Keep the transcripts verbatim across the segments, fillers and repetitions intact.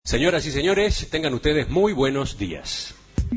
Señoras y señores, tengan ustedes muy buenos días.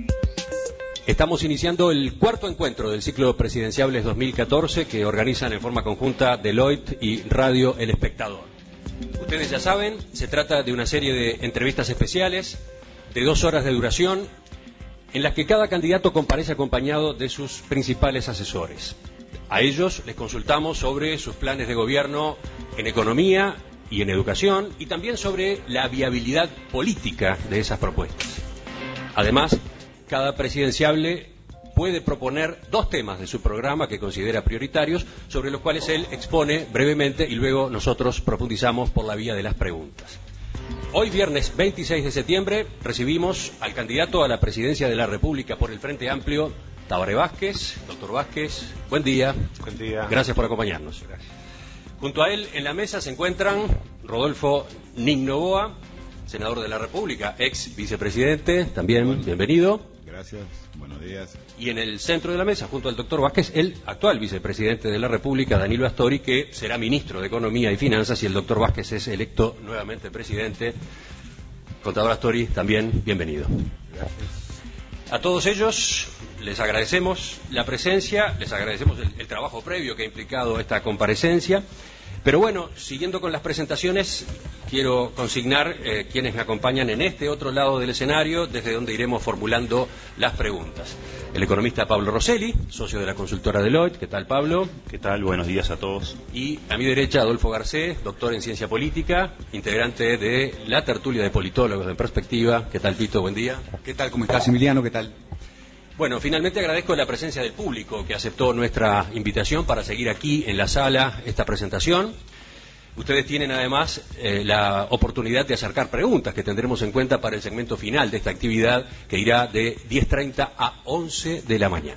Estamos iniciando el cuarto encuentro del ciclo Presidenciables dos mil catorce que organizan en forma conjunta Deloitte y Radio El Espectador. Ustedes ya saben, se trata de una serie de entrevistas especiales de dos horas de duración en las que cada candidato comparece acompañado de sus principales asesores. A ellos les consultamos sobre sus planes de gobierno en economía y en educación, y también sobre la viabilidad política de esas propuestas. Además, cada presidenciable puede proponer dos temas de su programa que considera prioritarios, sobre los cuales él expone brevemente y luego nosotros profundizamos por la vía de las preguntas. Hoy, viernes veintiséis de septiembre, recibimos al candidato a la presidencia de la República por el Frente Amplio, Tabaré Vázquez. Doctor Vázquez, buen día. Buen día. Gracias por acompañarnos. Gracias. Junto a él en la mesa se encuentran Rodolfo Nin-Novoa, senador de la República, ex vicepresidente, también bueno, bienvenido. Gracias, buenos días. Y en el centro de la mesa, junto al doctor Vázquez, el actual vicepresidente de la República, Danilo Astori, que será ministro de Economía y Finanzas, y el doctor Vázquez es electo nuevamente presidente. Contador Astori, también bienvenido. Gracias. A todos ellos les agradecemos la presencia, les agradecemos el, el trabajo previo que ha implicado esta comparecencia. Pero bueno, siguiendo con las presentaciones, quiero consignar eh, quienes me acompañan en este otro lado del escenario, desde donde iremos formulando las preguntas. El economista Pablo Rosselli, socio de la consultora Deloitte. ¿Qué tal, Pablo? ¿Qué tal? Buenos días a todos. Y a mi derecha, Adolfo Garcés, doctor en Ciencia Política, integrante de la tertulia de politólogos en perspectiva. ¿Qué tal, Tito? Buen día. ¿Qué tal? ¿Cómo estás, Emiliano? ¿Qué tal? Bueno, finalmente agradezco la presencia del público que aceptó nuestra invitación para seguir aquí en la sala esta presentación. Ustedes tienen además eh, la oportunidad de acercar preguntas que tendremos en cuenta para el segmento final de esta actividad que irá de diez treinta a once de la mañana.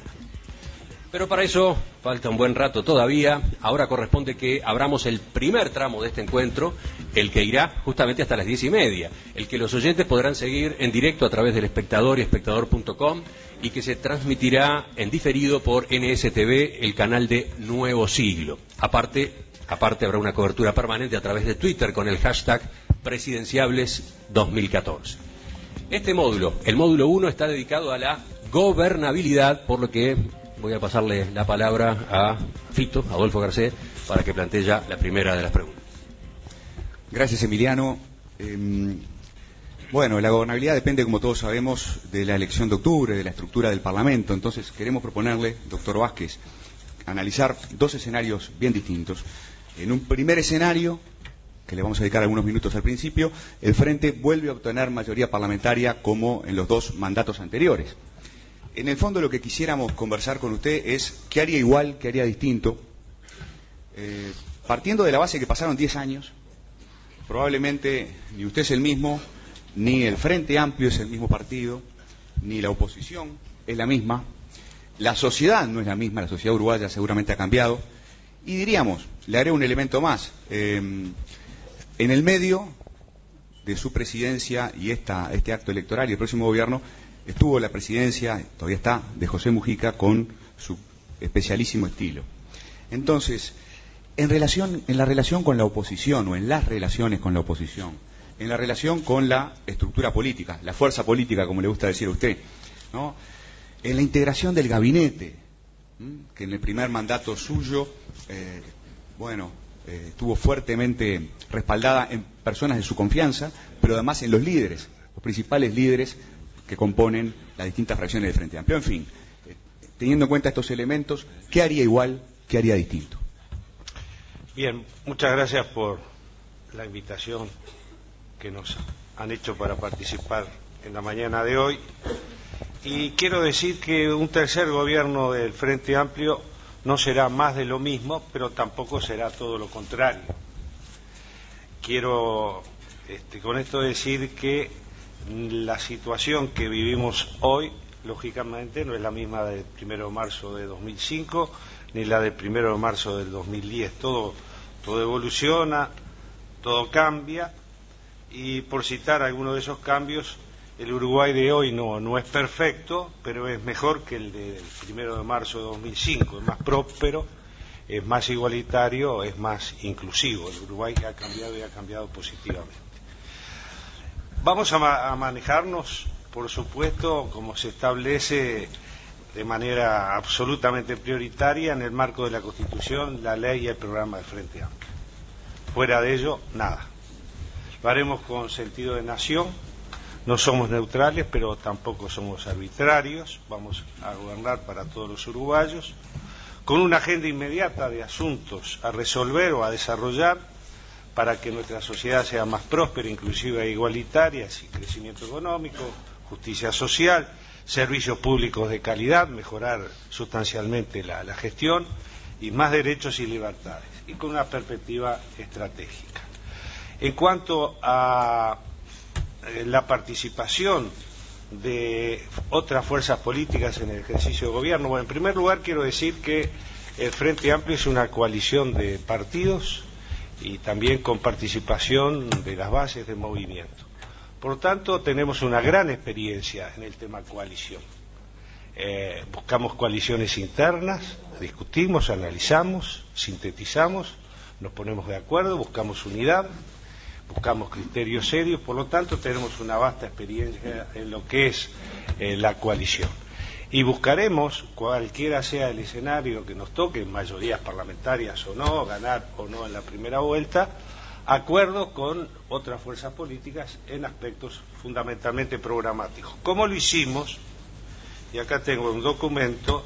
Pero para eso falta un buen rato todavía. Ahora corresponde que abramos el primer tramo de este encuentro, el que irá justamente hasta las diez y media, el que los oyentes podrán seguir en directo a través del Espectador y espectador punto com y que se transmitirá en diferido por N S T V, el canal de Nuevo Siglo. Aparte, aparte habrá una cobertura permanente a través de Twitter con el hashtag Presidenciables dos mil catorce. Este módulo, el módulo uno, está dedicado a la gobernabilidad, por lo que voy a pasarle la palabra a Fito, Adolfo Garcés, para que plantee ya la primera de las preguntas. Gracias, Emiliano. Eh, bueno, la gobernabilidad depende, como todos sabemos, de la elección de octubre, de la estructura del Parlamento. Entonces, queremos proponerle, doctor Vázquez, analizar dos escenarios bien distintos. En un primer escenario, que le vamos a dedicar algunos minutos al principio, el Frente vuelve a obtener mayoría parlamentaria como en los dos mandatos anteriores. En el fondo, lo que quisiéramos conversar con usted es qué haría igual, qué haría distinto, eh, partiendo de la base que pasaron diez años, probablemente ni usted es el mismo, ni el Frente Amplio es el mismo partido, ni la oposición es la misma, la sociedad no es la misma, la sociedad uruguaya seguramente ha cambiado, y diríamos, le haré un elemento más, eh, en el medio de su presidencia y esta, este acto electoral y el próximo gobierno, estuvo la presidencia, todavía está, de José Mujica con su especialísimo estilo. Entonces, en relación, en la relación con la oposición, o en las relaciones con la oposición, en la relación con la estructura política, la fuerza política, como le gusta decir a usted, ¿no? En la integración del gabinete, ¿m? que en el primer mandato suyo, eh, bueno, eh, estuvo fuertemente respaldada en personas de su confianza, pero además en los líderes, los principales líderes que componen las distintas fracciones del Frente Amplio. En fin, eh, teniendo en cuenta estos elementos, ¿qué haría igual, qué haría distinto? Bien, muchas gracias por la invitación que nos han hecho para participar en la mañana de hoy. Y quiero decir que un tercer gobierno del Frente Amplio no será más de lo mismo, pero tampoco será todo lo contrario. Quiero este, con esto decir que la situación que vivimos hoy, lógicamente, no es la misma del primero de marzo de dos mil cinco, ni la del primero de marzo del dos mil diez. Todo, todo evoluciona, todo cambia, y por citar algunos de esos cambios, el Uruguay de hoy no, no es perfecto, pero es mejor que el del primero de marzo de dos mil cinco, es más próspero, es más igualitario, es más inclusivo. El Uruguay ha cambiado y ha cambiado positivamente. Vamos a, ma a manejarnos, por supuesto, como se establece de manera absolutamente prioritaria en el marco de la Constitución, la ley y el programa del Frente Amplio. Fuera de ello, nada. Lo haremos con sentido de nación, no somos neutrales, pero tampoco somos arbitrarios, vamos a gobernar para todos los uruguayos, con una agenda inmediata de asuntos a resolver o a desarrollar para que nuestra sociedad sea más próspera, inclusiva e igualitaria, sin crecimiento económico, justicia social, servicios públicos de calidad, mejorar sustancialmente la, la gestión y más derechos y libertades, y con una perspectiva estratégica. En cuanto a eh, la participación de otras fuerzas políticas en el ejercicio de gobierno, bueno, en primer lugar quiero decir que el Frente Amplio es una coalición de partidos y también con participación de las bases del movimiento. Por lo tanto, tenemos una gran experiencia en el tema coalición. Eh, buscamos coaliciones internas, discutimos, analizamos, sintetizamos, nos ponemos de acuerdo, buscamos unidad, buscamos criterios serios, por lo tanto tenemos una vasta experiencia en lo que es eh, la coalición. Y buscaremos, cualquiera sea el escenario que nos toque, mayorías parlamentarias o no, ganar o no en la primera vuelta, acuerdos con otras fuerzas políticas en aspectos fundamentalmente programáticos. Como lo hicimos, y acá tengo un documento,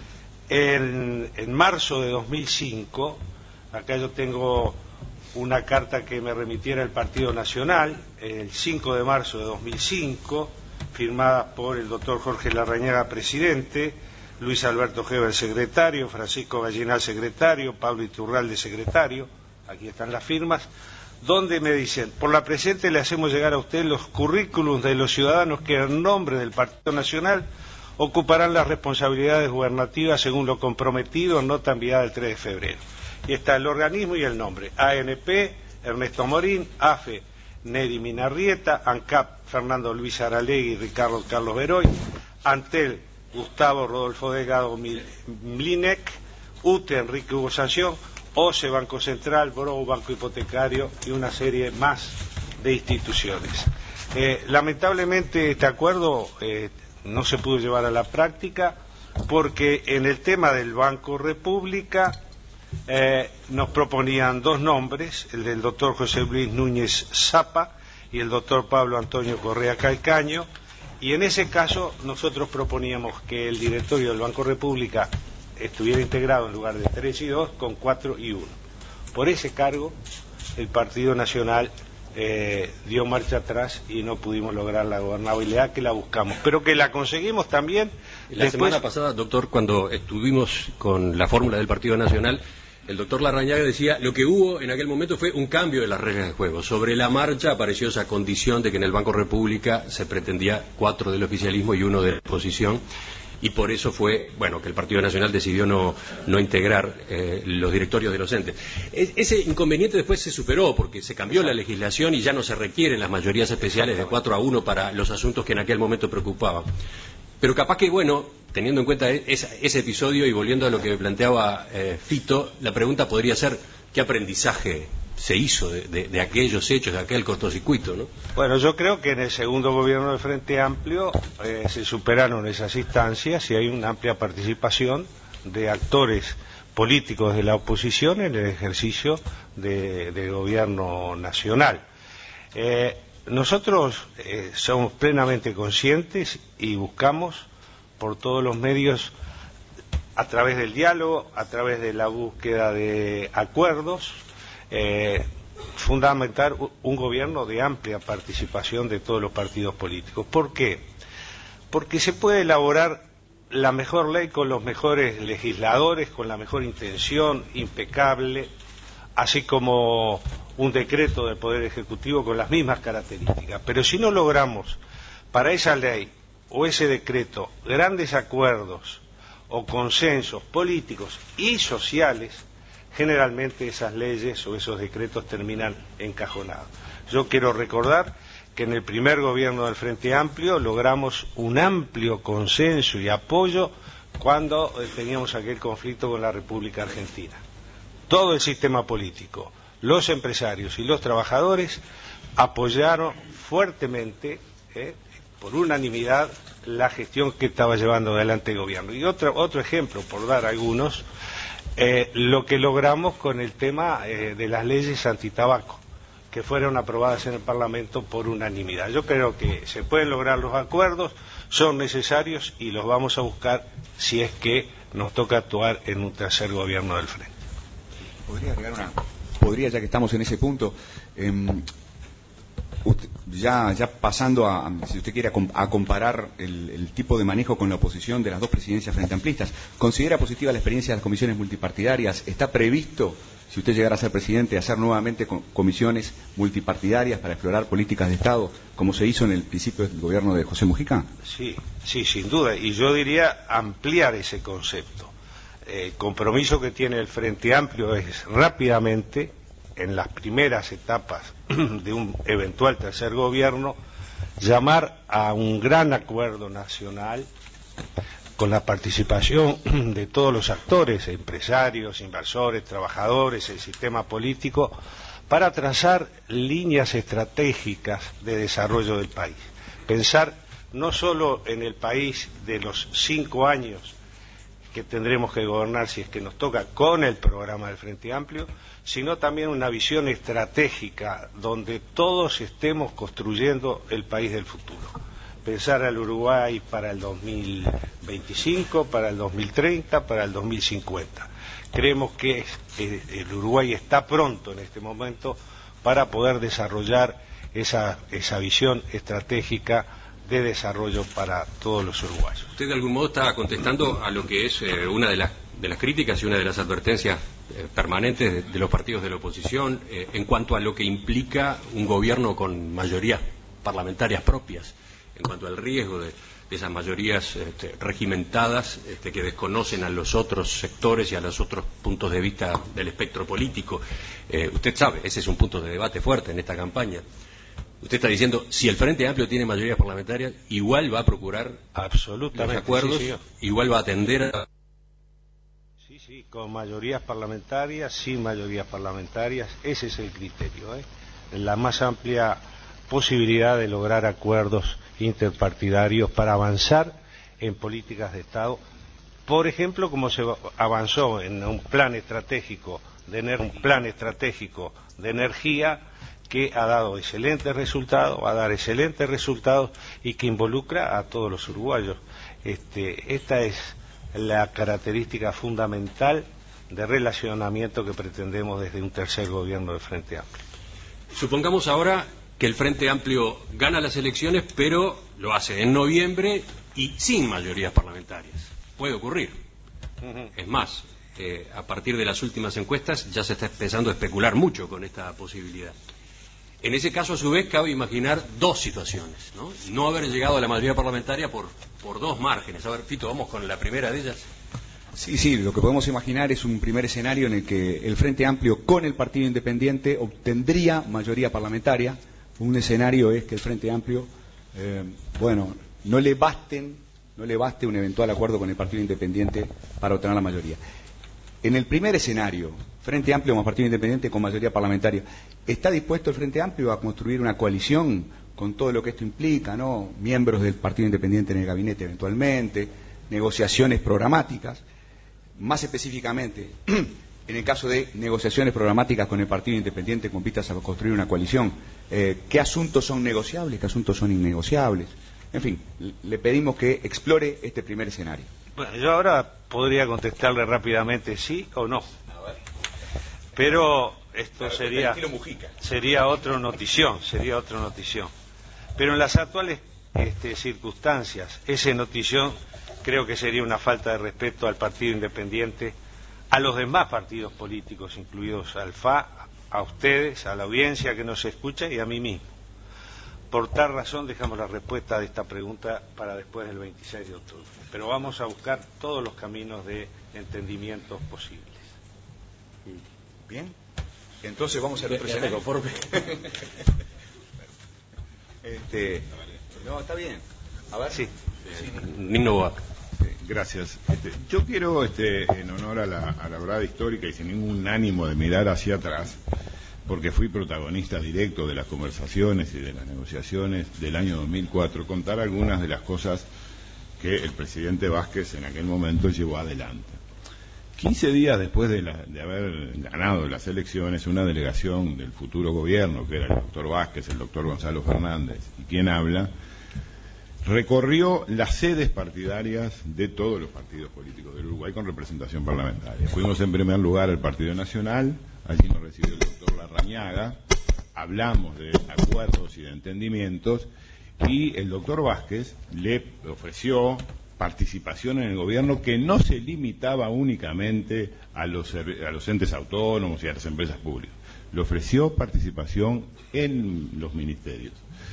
en, en marzo de dos mil cinco, acá yo tengo una carta que me remitiera el Partido Nacional, el cinco de marzo de dos mil cinco, firmada por el doctor Jorge Larrañaga, presidente, Luis Alberto Heber, secretario, Francisco Gallinal, secretario, Pablo Iturralde, secretario, aquí están las firmas, donde me dicen, por la presente le hacemos llegar a usted los currículums de los ciudadanos que en nombre del Partido Nacional ocuparán las responsabilidades gubernativas según lo comprometido en nota enviada el tres de febrero. Y está el organismo y el nombre, A N P, Ernesto Morín, A F E, Neri Minarrieta, ANCAP, Fernando Luis Aralegui y Ricardo Carlos Beroy, ANTEL, Gustavo Rodolfo Delgado Mlinek, U T E, Enrique Hugo Sanción, O C E, Banco Central, Brou, Banco Hipotecario y una serie más de instituciones. Eh, lamentablemente este acuerdo eh, no se pudo llevar a la práctica porque en el tema del Banco República eh, nos proponían dos nombres, el del doctor José Luis Núñez Zapa y el doctor Pablo Antonio Correa Calcaño, y en ese caso nosotros proponíamos que el directorio del Banco República estuviera integrado en lugar de tres y dos con cuatro y uno. Por ese cargo el Partido Nacional eh, dio marcha atrás y no pudimos lograr la gobernabilidad que la buscamos, pero que la conseguimos también. La después... semana pasada, doctor, cuando estuvimos con la fórmula del Partido Nacional, el doctor Larrañaga decía, lo que hubo en aquel momento fue un cambio de las reglas de juego. Sobre la marcha apareció esa condición de que en el Banco República se pretendía cuatro del oficialismo y uno de la oposición, y por eso fue, bueno, que el Partido Nacional decidió no, no integrar eh, los directorios de los entes. Es, ese inconveniente después se superó porque se cambió la legislación y ya no se requieren las mayorías especiales de cuatro a uno para los asuntos que en aquel momento preocupaban. Pero capaz que, bueno, teniendo en cuenta ese, ese episodio y volviendo a lo que planteaba eh, Fito, la pregunta podría ser, ¿qué aprendizaje se hizo de, de, de aquellos hechos, de aquel cortocircuito, ¿no? Bueno, yo creo que en el segundo gobierno del Frente Amplio eh, se superaron esas instancias y hay una amplia participación de actores políticos de la oposición en el ejercicio de, de gobierno nacional. Eh, Nosotros eh, somos plenamente conscientes y buscamos por todos los medios, a través del diálogo, a través de la búsqueda de acuerdos, eh, fundamentar un gobierno de amplia participación de todos los partidos políticos. ¿Por qué? Porque se puede elaborar la mejor ley con los mejores legisladores, con la mejor intención, impecable, así como un decreto del Poder Ejecutivo con las mismas características. Pero si no logramos para esa ley o ese decreto grandes acuerdos o consensos políticos y sociales, generalmente esas leyes o esos decretos terminan encajonados. Yo quiero recordar que en el primer gobierno del Frente Amplio logramos un amplio consenso y apoyo cuando teníamos aquel conflicto con la República Argentina. Todo el sistema político, los empresarios y los trabajadores apoyaron fuertemente, eh, por unanimidad, la gestión que estaba llevando adelante el gobierno. Y otro, otro ejemplo, por dar algunos, eh, lo que logramos con el tema eh, de las leyes antitabaco, que fueron aprobadas en el Parlamento por unanimidad. Yo creo que se pueden lograr los acuerdos, son necesarios y los vamos a buscar si es que nos toca actuar en un tercer gobierno del Frente. ¿Podría agregar una? Podría, ya que estamos en ese punto, eh, usted, ya, ya pasando a, si usted quiere, a, a comparar el, el tipo de manejo con la oposición de las dos presidencias frente amplistas, ¿considera positiva la experiencia de las comisiones multipartidarias? ¿Está previsto, si usted llegara a ser presidente, hacer nuevamente comisiones multipartidarias para explorar políticas de Estado, como se hizo en el principio del gobierno de José Mujica? Sí, sí, sin duda, y yo diría ampliar ese concepto. El compromiso que tiene el Frente Amplio es rápidamente, en las primeras etapas de un eventual tercer gobierno, llamar a un gran acuerdo nacional con la participación de todos los actores, empresarios, inversores, trabajadores, el sistema político, para trazar líneas estratégicas de desarrollo del país. Pensar no solo en el país de los cinco años que tendremos que gobernar si es que nos toca con el programa del Frente Amplio, sino también una visión estratégica donde todos estemos construyendo el país del futuro. Pensar al Uruguay para el dos mil veinticinco, para el dos mil treinta, para el dos mil cincuenta. Creemos que el Uruguay está pronto en este momento para poder desarrollar esa, esa visión estratégica de desarrollo para todos los uruguayos. Usted de algún modo está contestando a lo que es eh, una de las, de las críticas y una de las advertencias eh, permanentes de, de los partidos de la oposición eh, en cuanto a lo que implica un gobierno con mayorías parlamentarias propias, en cuanto al riesgo de, de esas mayorías este, regimentadas este, que desconocen a los otros sectores y a los otros puntos de vista del espectro político. Eh, usted sabe, ese es un punto de debate fuerte en esta campaña. Usted está diciendo, si el Frente Amplio tiene mayorías parlamentarias, igual va a procurar absolutamente los acuerdos, sí, igual va a atender a... Sí, sí, con mayorías parlamentarias, sin mayorías parlamentarias, ese es el criterio, ¿eh? La más amplia posibilidad de lograr acuerdos interpartidarios para avanzar en políticas de Estado, por ejemplo, como se avanzó en un plan estratégico de un plan estratégico de energía, que ha dado excelentes resultados, va a dar excelentes resultados y que involucra a todos los uruguayos. Este, esta es la característica fundamental de relacionamiento que pretendemos desde un tercer gobierno del Frente Amplio. Supongamos ahora que el Frente Amplio gana las elecciones, pero lo hace en noviembre y sin mayorías parlamentarias. Puede ocurrir. Uh-huh. Es más, eh, a partir de las últimas encuestas ya se está empezando a especular mucho con esta posibilidad. En ese caso, a su vez, cabe imaginar dos situaciones, ¿no? No haber llegado a la mayoría parlamentaria por, por dos márgenes. A ver, Fito, vamos con la primera de ellas. Sí, sí, lo que podemos imaginar es un primer escenario en el que el Frente Amplio con el Partido Independiente obtendría mayoría parlamentaria. Un escenario es que el Frente Amplio, eh, bueno, no le basten, no le baste un eventual acuerdo con el Partido Independiente para obtener la mayoría. En el primer escenario, Frente Amplio más Partido Independiente con mayoría parlamentaria, ¿está dispuesto el Frente Amplio a construir una coalición con todo lo que esto implica, ¿no? Miembros del Partido Independiente en el gabinete eventualmente, negociaciones programáticas? Más específicamente, en el caso de negociaciones programáticas con el Partido Independiente con vistas a construir una coalición, eh, ¿qué asuntos son negociables, qué asuntos son innegociables? En fin, le pedimos que explore este primer escenario. Bueno, yo ahora podría contestarle rápidamente sí o no. Pero esto sería sería otra notición, sería otra notición. Pero en las actuales este, circunstancias, esa notición creo que sería una falta de respeto al Partido Independiente, a los demás partidos políticos, incluidos al F A, a ustedes, a la audiencia que nos escucha y a mí mismo. Por tal razón dejamos la respuesta de esta pregunta para después del veintiséis de octubre. Pero vamos a buscar todos los caminos de entendimientos posibles. Bien, entonces vamos a ver otro escenario. este, no, está bien. A ver, sí. sí. Nino Boa. Gracias. Este, yo quiero, este, en honor a la, a la verdad histórica y sin ningún ánimo de mirar hacia atrás, porque fui protagonista directo de las conversaciones y de las negociaciones del año dos mil cuatro, contar algunas de las cosas que el presidente Vázquez en aquel momento llevó adelante. quince días después de, la, de haber ganado las elecciones, una delegación del futuro gobierno, que era el doctor Vázquez, el doctor Gonzalo Fernández y quien habla, recorrió las sedes partidarias de todos los partidos políticos del Uruguay con representación parlamentaria. Fuimos en primer lugar al Partido Nacional, allí nos recibió el doctor Larrañaga, hablamos de acuerdos y de entendimientos, y el doctor Vázquez le ofreció participación en el gobierno que no se limitaba únicamente a los, a los entes autónomos y a las empresas públicas. Le ofreció participación en los ministerios.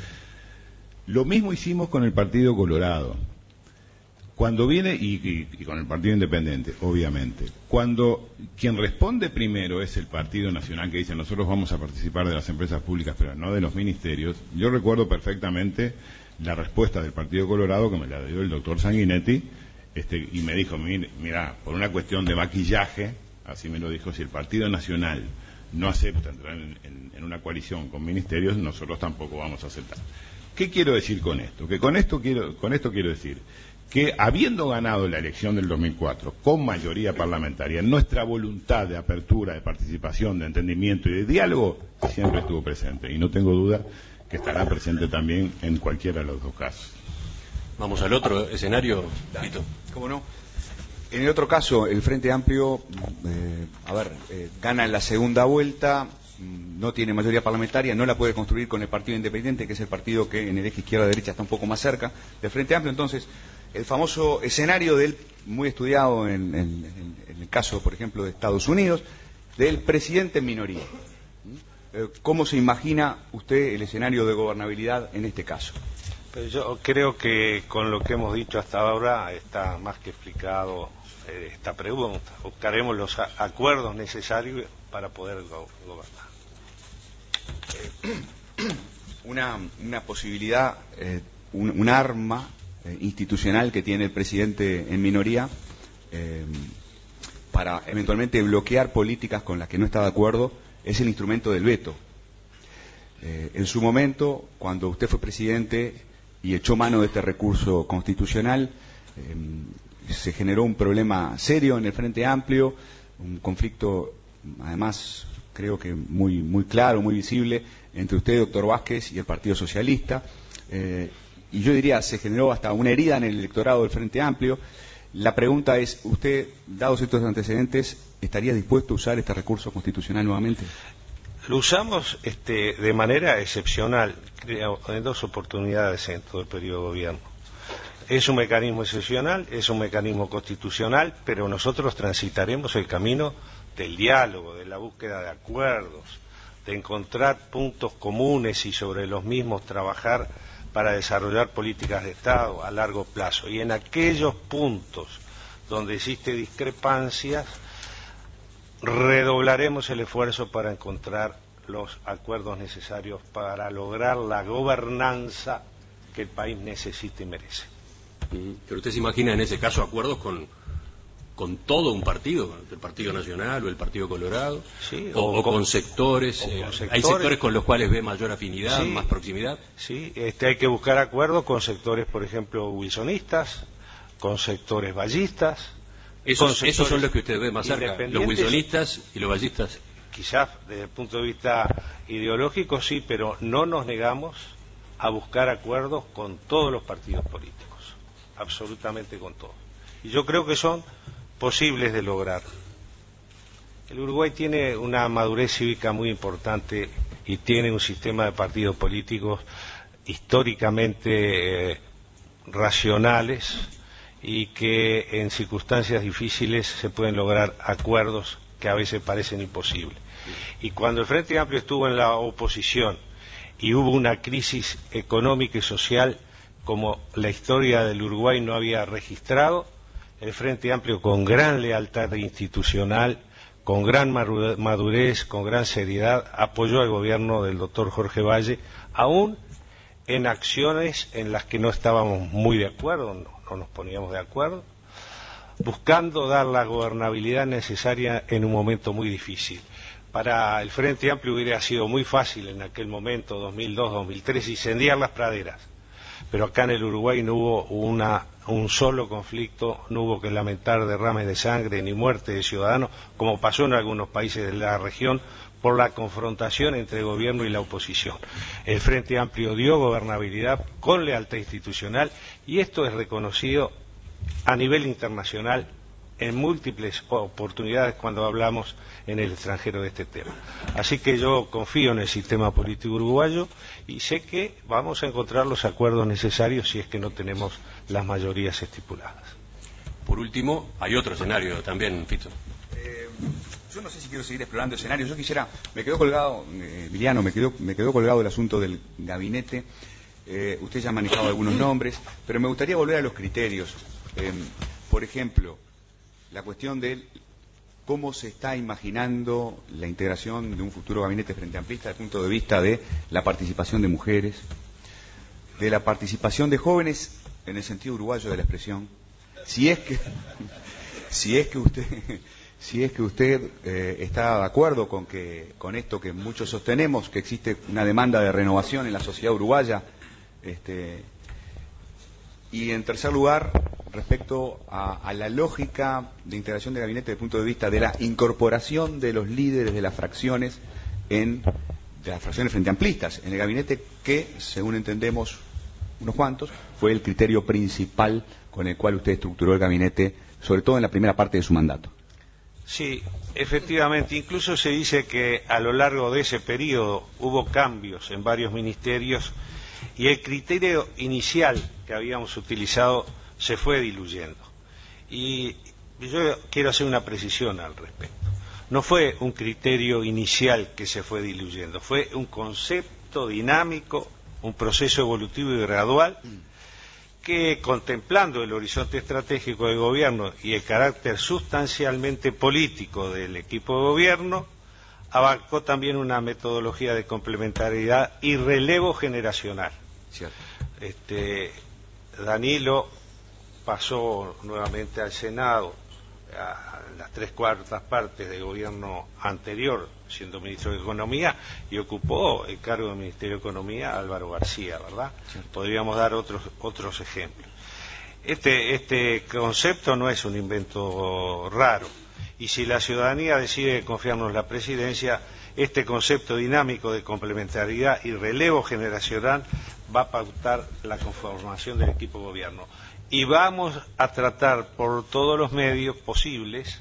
Lo mismo hicimos con el Partido Colorado. Cuando viene, y, y, y con el Partido Independiente, obviamente, cuando quien responde primero es el Partido Nacional, que dice nosotros vamos a participar de las empresas públicas, pero no de los ministerios, yo recuerdo perfectamente la respuesta del Partido Colorado, que me la dio el doctor Sanguinetti, este, y me dijo, mira, por una cuestión de maquillaje, así me lo dijo, si el Partido Nacional no acepta entrar en, en, en una coalición con ministerios, nosotros tampoco vamos a aceptar. ¿Qué quiero decir con esto? Que con esto quiero, con esto quiero decir que habiendo ganado la elección del dos mil cuatro con mayoría parlamentaria, nuestra voluntad de apertura, de participación, de entendimiento y de diálogo siempre estuvo presente, y no tengo duda que estará presente también en cualquiera de los dos casos. Vamos al otro escenario, Tito. ¿Cómo no? En el otro caso, el Frente Amplio, eh, a ver, eh, gana en la segunda vuelta, no tiene mayoría parlamentaria, no la puede construir con el Partido Independiente, que es el partido que en el eje izquierda-derecha está un poco más cerca del Frente Amplio. Entonces, el famoso escenario del, muy estudiado en, en, en el caso, por ejemplo, de Estados Unidos, del presidente en minoría. ¿Cómo se imagina usted el escenario de gobernabilidad en este caso? Pero yo creo que con lo que hemos dicho hasta ahora está más que explicado eh, esta pregunta. Buscaremos los a- acuerdos necesarios para poder go- gobernar. Eh, una, una posibilidad, eh, un, un arma eh, institucional que tiene el presidente en minoría eh, para eventualmente bloquear políticas con las que no está de acuerdo es el instrumento del veto. Eh, en su momento, cuando usted fue presidente y echó mano de este recurso constitucional, eh, se generó un problema serio en el Frente Amplio, un conflicto, además, creo que muy, muy claro, muy visible, entre usted, doctor Vázquez, y el Partido Socialista. Eh, y yo diría, se generó hasta una herida en el electorado del Frente Amplio. La pregunta es, ¿usted, dados estos antecedentes, estaría dispuesto a usar este recurso constitucional nuevamente? Lo usamos este, de manera excepcional, creo, en dos oportunidades en todo el periodo de gobierno. Es un mecanismo excepcional, es un mecanismo constitucional, pero nosotros transitaremos el camino del diálogo, de la búsqueda de acuerdos, de encontrar puntos comunes y sobre los mismos trabajar para desarrollar políticas de Estado a largo plazo. Y en aquellos puntos donde existe discrepancias, redoblaremos el esfuerzo para encontrar los acuerdos necesarios para lograr la gobernanza que el país necesita y merece. Pero usted se imagina en ese caso acuerdos con, con todo un partido, el Partido Nacional o el Partido Colorado, sí, o, o, o con, con sectores, o con eh, sectores. Hay sectores con los cuales ve mayor afinidad, sí, más proximidad. Sí, este, hay que buscar acuerdos con sectores, por ejemplo, wilsonistas, con sectores vallistas. Esos, esos son los que usted ve más cerca, los wilsonistas y los vallistas. Quizás desde el punto de vista ideológico sí, pero no nos negamos a buscar acuerdos con todos los partidos políticos, absolutamente con todos. Y yo creo que son posibles de lograr. El Uruguay tiene una madurez cívica muy importante y tiene un sistema de partidos políticos históricamente eh, racionales y que en circunstancias difíciles se pueden lograr acuerdos que a veces parecen imposibles. Y cuando el Frente Amplio estuvo en la oposición y hubo una crisis económica y social como la historia del Uruguay no había registrado, el Frente Amplio, con gran lealtad institucional, con gran madurez, con gran seriedad, apoyó al gobierno del doctor Jorge Valle, aún en acciones en las que no estábamos muy de acuerdo, no, no nos poníamos de acuerdo, buscando dar la gobernabilidad necesaria en un momento muy difícil. para el Frente Amplio hubiera sido muy fácil en aquel momento, dos mil dos, dos mil tres, incendiar las praderas. Pero acá en el Uruguay no hubo una, un solo conflicto, no hubo que lamentar derrames de sangre ni muerte de ciudadanos, como pasó en algunos países de la región, por la confrontación entre el gobierno y la oposición. El Frente Amplio dio gobernabilidad con lealtad institucional y esto es reconocido a nivel internacional en múltiples oportunidades cuando hablamos en el extranjero de este tema. Así que yo confío en el sistema político uruguayo y sé que vamos a encontrar los acuerdos necesarios si es que no tenemos las mayorías estipuladas. Por último, hay otro escenario también, Fito. Eh, yo no sé si quiero seguir explorando escenarios. Yo quisiera, me quedó colgado, eh, Emiliano, me quedó, me quedó colgado el asunto del gabinete. Eh, usted ya ha manejado algunos nombres, pero me gustaría volver a los criterios. Eh, por ejemplo, la cuestión de cómo se está imaginando la integración de un futuro gabinete frente amplista desde el punto de vista de la participación de mujeres, de la participación de jóvenes en el sentido uruguayo de la expresión. Si es que, si es que usted, si es que usted eh, está de acuerdo con que, con esto que muchos sostenemos, que existe una demanda de renovación en la sociedad uruguaya, este, y en tercer lugar, respecto a, a la lógica de integración de gabinete desde el punto de vista de la incorporación de los líderes de las fracciones en de las fracciones frente amplistas en el gabinete, que, según entendemos unos cuantos, fue el criterio principal con el cual usted estructuró el gabinete, sobre todo en la primera parte de su mandato. Sí, efectivamente, incluso se dice que a lo largo de ese periodo hubo cambios en varios ministerios y el criterio inicial que habíamos utilizado se fue diluyendo. Y yo quiero hacer una precisión al respecto. No fue un criterio inicial que se fue diluyendo, fue un concepto dinámico, un proceso evolutivo y gradual que, contemplando el horizonte estratégico del gobierno y el carácter sustancialmente político del equipo de gobierno, abarcó también una metodología de complementariedad y relevo generacional. Cierto. Este, Danilo pasó nuevamente al Senado, a las tres cuartas partes del gobierno anterior, siendo ministro de Economía, y ocupó el cargo del Ministerio de Economía Álvaro García, ¿verdad? Cierto. Podríamos dar otros otros ejemplos. Este, este concepto no es un invento raro, y si la ciudadanía decide confiarnos la presidencia, este concepto dinámico de complementariedad y relevo generacional va a pautar la conformación del equipo de gobierno. Y vamos a tratar por todos los medios posibles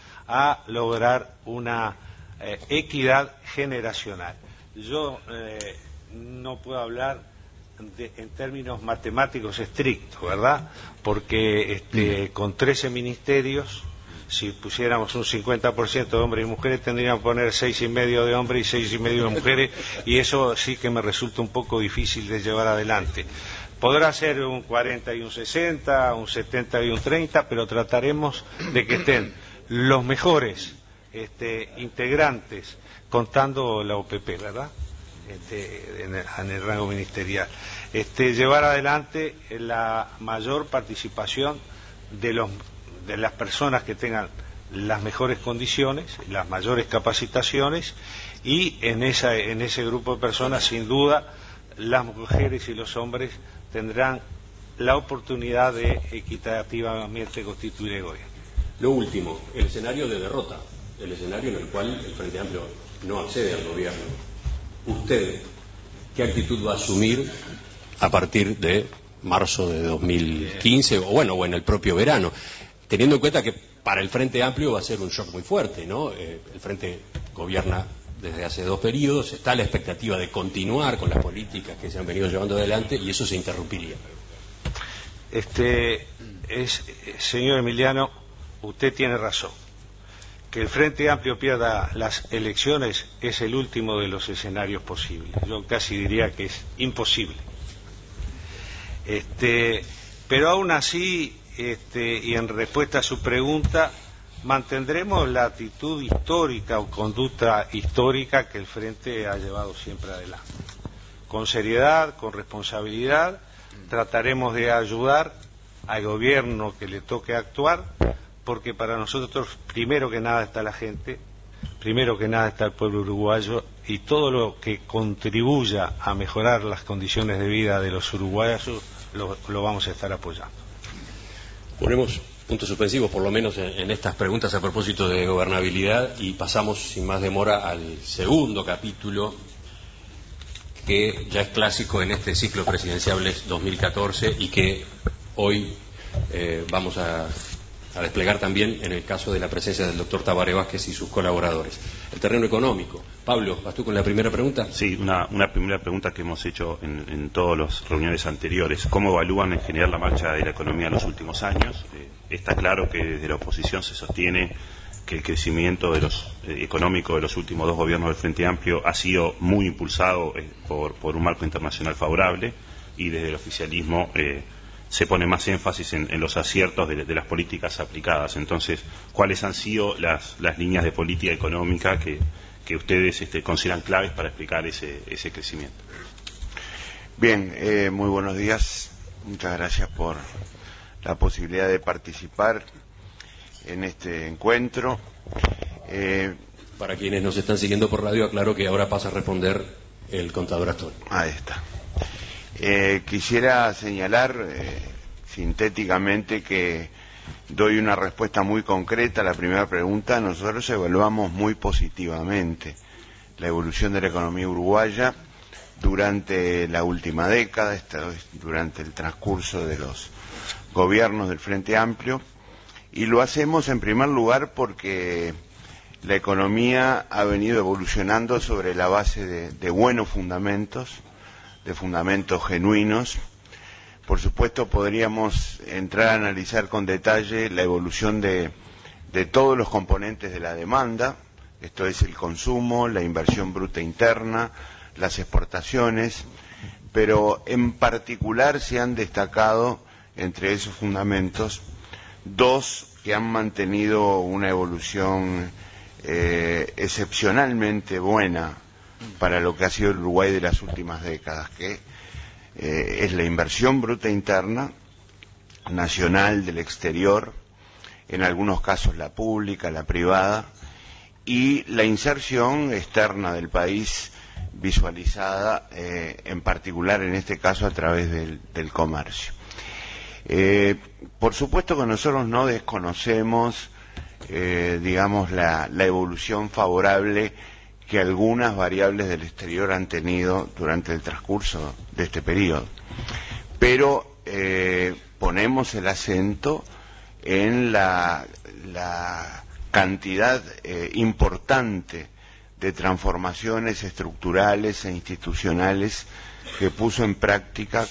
a lograr una eh, equidad generacional. Yo eh, no puedo hablar de, en términos matemáticos estrictos, ¿verdad? Porque este, con trece ministerios, si pusiéramos un cincuenta por ciento de hombres y mujeres, tendríamos que poner seis y medio de hombres y seis y medio de mujeres, y eso sí que me resulta un poco difícil de llevar adelante. Podrá ser un cuarenta y un sesenta, un setenta y un treinta, pero trataremos de que estén los mejores este, integrantes, contando la O P P, ¿verdad? Este, en, el, en el rango ministerial. Este, llevar adelante la mayor participación de, los, de las personas que tengan las mejores condiciones, las mayores capacitaciones, y en, esa, en ese grupo de personas, sin duda, las mujeres y los hombres tendrán la oportunidad de equitativamente constituir el gobierno. Lo último, el escenario de derrota, el escenario en el cual el Frente Amplio no accede al gobierno. ¿Usted qué actitud va a asumir a partir de marzo de dos mil quince, o bueno, o en el propio verano, teniendo en cuenta que para el Frente Amplio va a ser un shock muy fuerte, ¿no? Eh, el Frente gobierna desde hace dos periodos, está la expectativa de continuar con las políticas que se han venido llevando adelante y eso se interrumpiría. Este, es, señor Emiliano, usted tiene razón. Que el Frente Amplio pierda las elecciones es el último de los escenarios posibles. Yo casi diría que es imposible. Este, pero aún así, este, y en respuesta a su pregunta, mantendremos la actitud histórica o conducta histórica que el Frente ha llevado siempre adelante. Con seriedad, con responsabilidad, trataremos de ayudar al gobierno que le toque actuar, porque para nosotros, primero que nada, está la gente, primero que nada está el pueblo uruguayo y todo lo que contribuya a mejorar las condiciones de vida de los uruguayos lo, lo vamos a estar apoyando. Ponemos puntos suspensivos, por lo menos en, en estas preguntas a propósito de gobernabilidad, y pasamos sin más demora al segundo capítulo, que ya es clásico en este ciclo presidenciables dos mil catorce y que hoy eh, vamos a, a desplegar también en el caso de la presencia del doctor Tabaré Vázquez y sus colaboradores. El terreno económico. Pablo, ¿vas tú con la primera pregunta? Sí, una, una primera pregunta que hemos hecho en, en todas las reuniones anteriores. ¿Cómo evalúan en general la marcha de la economía en los últimos años? Eh, está claro que desde la oposición se sostiene que el crecimiento de los, eh, económico de los últimos dos gobiernos del Frente Amplio ha sido muy impulsado eh, por, por un marco internacional favorable, y desde el oficialismo eh, se pone más énfasis en, en los aciertos de, de las políticas aplicadas. Entonces, ¿cuáles han sido las, las líneas de política económica que, que ustedes este, consideran claves para explicar ese, ese crecimiento? Bien, eh, muy buenos días. Muchas gracias por la posibilidad de participar en este encuentro. Eh, Para quienes nos están siguiendo por radio, aclaro que ahora pasa a responder el contador Astón. Ahí está. Eh, quisiera señalar eh, sintéticamente que doy una respuesta muy concreta a la primera pregunta. Nosotros evaluamos muy positivamente la evolución de la economía uruguaya durante la última década, durante el transcurso de los gobiernos del Frente Amplio. Y lo hacemos en primer lugar porque la economía ha venido evolucionando sobre la base de, de buenos fundamentos, de fundamentos genuinos. Por supuesto, podríamos entrar a analizar con detalle la evolución de, de todos los componentes de la demanda, esto es el consumo, la inversión bruta interna, las exportaciones, pero en particular se han destacado entre esos fundamentos dos que han mantenido una evolución eh, excepcionalmente buena para lo que ha sido el Uruguay de las últimas décadas, que eh, es la inversión bruta interna nacional, del exterior, en algunos casos la pública, la privada, y la inserción externa del país visualizada eh, en particular en este caso a través del, del comercio. Eh, por supuesto que nosotros no desconocemos, eh, digamos, la, la evolución favorable que algunas variables del exterior han tenido durante el transcurso de este periodo. Pero eh, ponemos el acento en la, la cantidad eh, importante de transformaciones estructurales e institucionales que puso en práctica,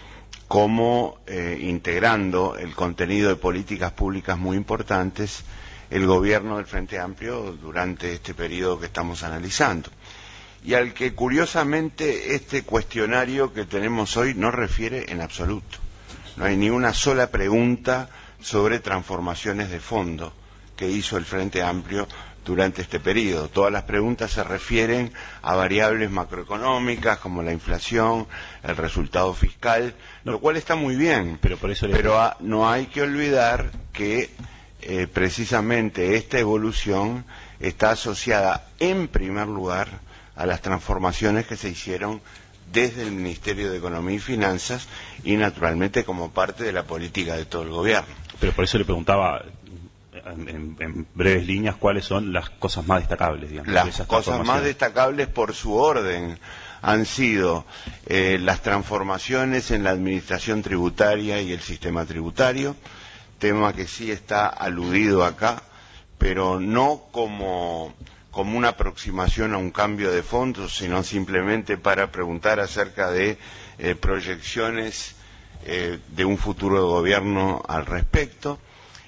como eh, integrando el contenido de políticas públicas muy importantes el gobierno del Frente Amplio durante este periodo que estamos analizando, y al que curiosamente este cuestionario que tenemos hoy no refiere en absoluto. No hay ni una sola pregunta sobre transformaciones de fondo que hizo el Frente Amplio durante este periodo. Todas las preguntas se refieren a variables macroeconómicas como la inflación, el resultado fiscal, no, lo cual está muy bien, pero, por eso pero a, no hay que olvidar que eh, precisamente esta evolución está asociada en primer lugar a las transformaciones que se hicieron desde el Ministerio de Economía y Finanzas y naturalmente como parte de la política de todo el gobierno. Pero por eso le preguntaba en, en breves líneas cuáles son las cosas más destacables, digamos, las de esas cosas más destacables por su orden han sido eh, las transformaciones en la administración tributaria y el sistema tributario, tema que sí está aludido acá, pero no como, como una aproximación a un cambio de fondos, sino simplemente para preguntar acerca de eh, proyecciones eh, de un futuro de gobierno al respecto.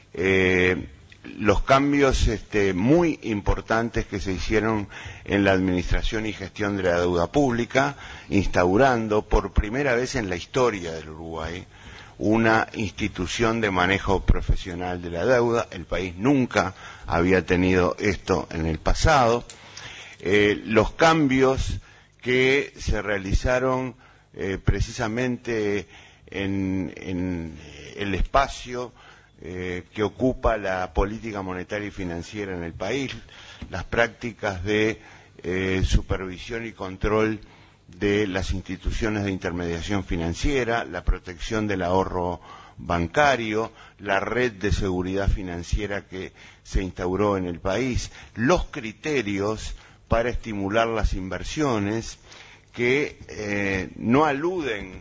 Eh, los cambios este, muy importantes que se hicieron en la administración y gestión de la deuda pública, instaurando por primera vez en la historia del Uruguay una institución de manejo profesional de la deuda. El país nunca había tenido esto en el pasado. Eh, los cambios que se realizaron eh, precisamente en, en el espacio eh, que ocupa la política monetaria y financiera en el país, las prácticas de eh, supervisión y control de las instituciones de intermediación financiera, la protección del ahorro bancario, la red de seguridad financiera que se instauró en el país, los criterios para estimular las inversiones que eh, no aluden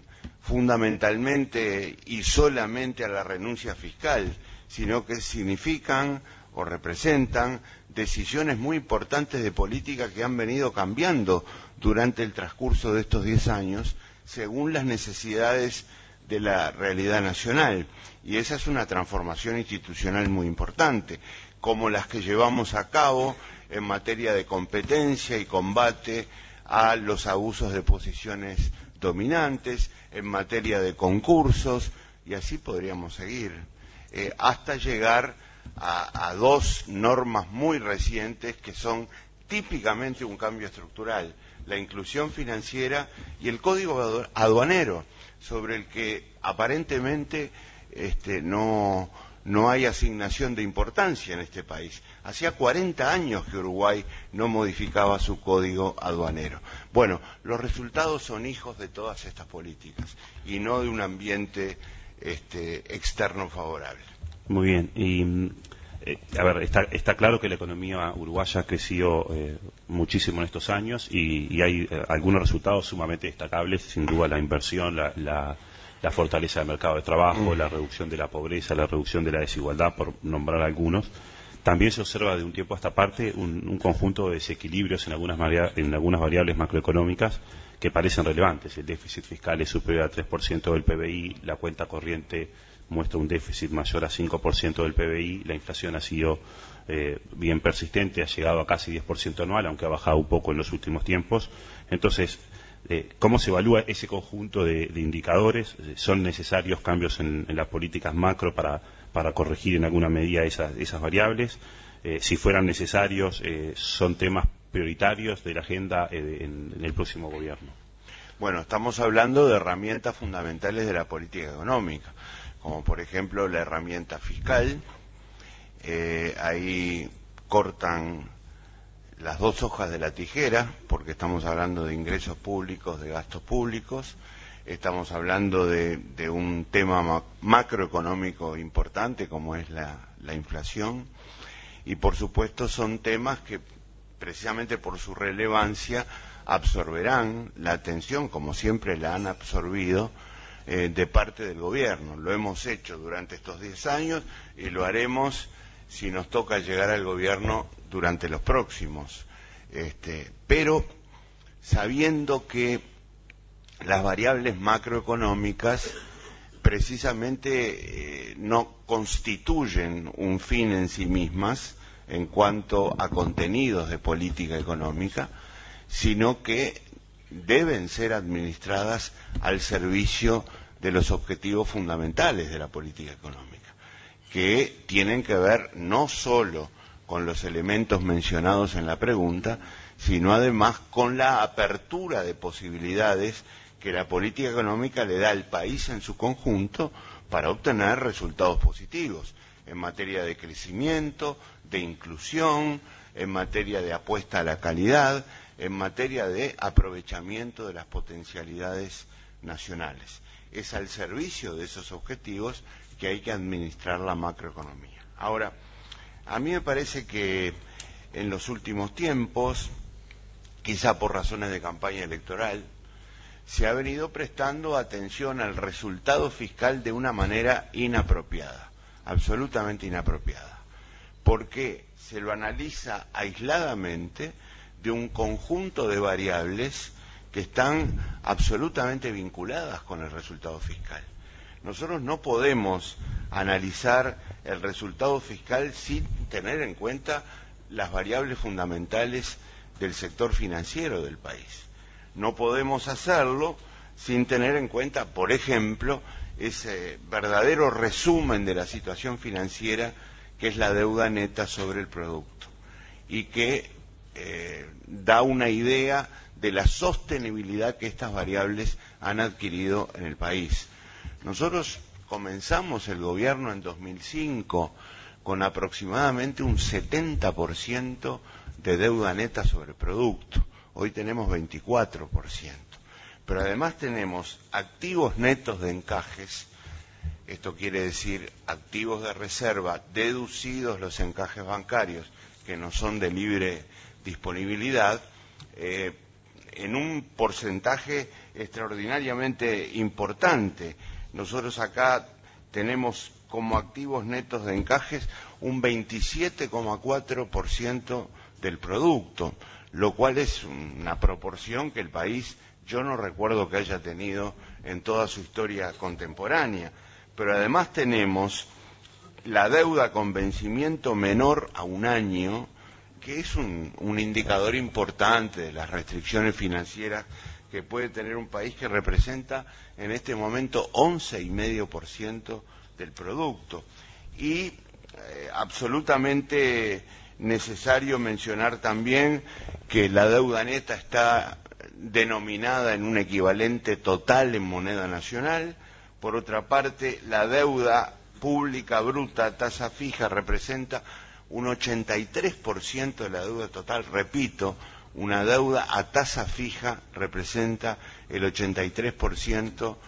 fundamentalmente y solamente a la renuncia fiscal, sino que significan o representan decisiones muy importantes de política que han venido cambiando durante el transcurso de estos diez años según las necesidades de la realidad nacional. Y esa es una transformación institucional muy importante, como las que llevamos a cabo en materia de competencia y combate a los abusos de posiciones dominantes, en materia de concursos, y así podríamos seguir, eh, hasta llegar a, a dos normas muy recientes que son típicamente un cambio estructural: la inclusión financiera y el código aduanero, sobre el que aparentemente este, no, no hay asignación de importancia en este país. Hacía cuarenta años que Uruguay no modificaba su código aduanero. Bueno, los resultados son hijos de todas estas políticas y no de un ambiente este, externo favorable. Muy bien. Y, eh, a ver, está, está claro que la economía uruguaya ha crecido eh, muchísimo en estos años y, y hay eh, algunos resultados sumamente destacables, sin duda la inversión, la, la, la fortaleza del mercado de trabajo, mm. la reducción de la pobreza, la reducción de la desigualdad, por nombrar algunos. También se observa de un tiempo a esta parte un, un conjunto de desequilibrios en algunas, en algunas variables macroeconómicas que parecen relevantes. El déficit fiscal es superior al tres por ciento del P B I, la cuenta corriente muestra un déficit mayor a cinco por ciento del P B I, la inflación ha sido eh, bien persistente, ha llegado a casi diez por ciento anual, aunque ha bajado un poco en los últimos tiempos. Entonces, eh, ¿cómo se evalúa ese conjunto de, de indicadores? ¿Son necesarios cambios en, en las políticas macro para, para corregir en alguna medida esas, esas variables? Eh, si fueran necesarios, eh, ¿son temas prioritarios de la agenda eh, en, en el próximo gobierno? Bueno, estamos hablando de herramientas fundamentales de la política económica, como por ejemplo la herramienta fiscal. Eh, ahí cortan las dos hojas de la tijera, porque estamos hablando de ingresos públicos, de gastos públicos, estamos hablando de, de un tema ma macroeconómico importante como es la, la inflación, y por supuesto son temas que precisamente por su relevancia absorberán la atención, como siempre la han absorbido, eh, de parte del gobierno. Lo hemos hecho durante estos diez años y lo haremos si nos toca llegar al gobierno durante los próximos. Este, pero sabiendo que las variables macroeconómicas precisamente eh, no constituyen un fin en sí mismas en cuanto a contenidos de política económica, sino que deben ser administradas al servicio de los objetivos fundamentales de la política económica, que tienen que ver no solo con los elementos mencionados en la pregunta, sino además con la apertura de posibilidades que la política económica le da al país en su conjunto para obtener resultados positivos en materia de crecimiento, de inclusión, en materia de apuesta a la calidad, en materia de aprovechamiento de las potencialidades nacionales. Es al servicio de esos objetivos que hay que administrar la macroeconomía. Ahora, a mí me parece que en los últimos tiempos, quizá por razones de campaña electoral, se ha venido prestando atención al resultado fiscal de una manera inapropiada, absolutamente inapropiada, porque se lo analiza aisladamente de un conjunto de variables que están absolutamente vinculadas con el resultado fiscal. Nosotros no podemos analizar el resultado fiscal sin tener en cuenta las variables fundamentales del sector financiero del país. No podemos hacerlo sin tener en cuenta, por ejemplo, ese verdadero resumen de la situación financiera que es la deuda neta sobre el producto y que eh, da una idea de la sostenibilidad que estas variables han adquirido en el país. Nosotros comenzamos el gobierno en dos mil cinco con aproximadamente un setenta por ciento de deuda neta sobre producto. Hoy tenemos veinticuatro por ciento. Pero además tenemos activos netos de encajes, esto quiere decir activos de reserva, deducidos los encajes bancarios, que no son de libre disponibilidad, eh, en un porcentaje extraordinariamente importante. Nosotros acá tenemos como activos netos de encajes un veintisiete coma cuatro por ciento del producto, lo cual es una proporción que el país, yo no recuerdo que haya tenido en toda su historia contemporánea. Pero además tenemos la deuda con vencimiento menor a un año, que es un, un indicador importante de las restricciones financieras que puede tener un país, que representa en este momento once coma cinco por ciento del producto. Y eh, absolutamente necesario mencionar también que la deuda neta está denominada en un equivalente total en moneda nacional. Por otra parte, la deuda pública bruta a tasa fija representa un ochenta y tres por ciento de la deuda total. Repito, una deuda a tasa fija representa el ochenta y tres por ciento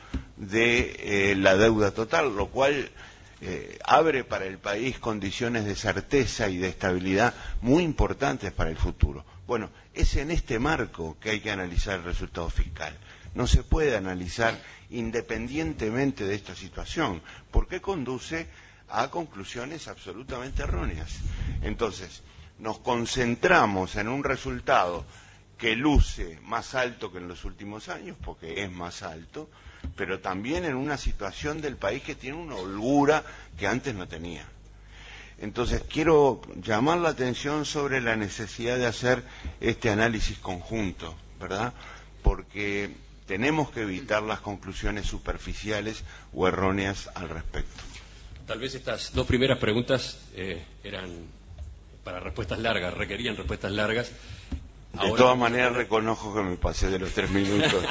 de eh, la deuda total, lo cual eh, abre para el país condiciones de certeza y de estabilidad muy importantes para el futuro. Bueno, es en este marco que hay que analizar el resultado fiscal. No se puede analizar independientemente de esta situación, porque conduce a conclusiones absolutamente erróneas. Entonces, nos concentramos en un resultado que luce más alto que en los últimos años, porque es más alto, pero también en una situación del país que tiene una holgura que antes no tenía. Entonces, quiero llamar la atención sobre la necesidad de hacer este análisis conjunto, ¿verdad? Porque tenemos que evitar las conclusiones superficiales o erróneas al respecto. Tal vez estas dos primeras preguntas eh, eran para respuestas largas, requerían respuestas largas. Ahora, de todas maneras, reconozco que me pasé de los tres minutos.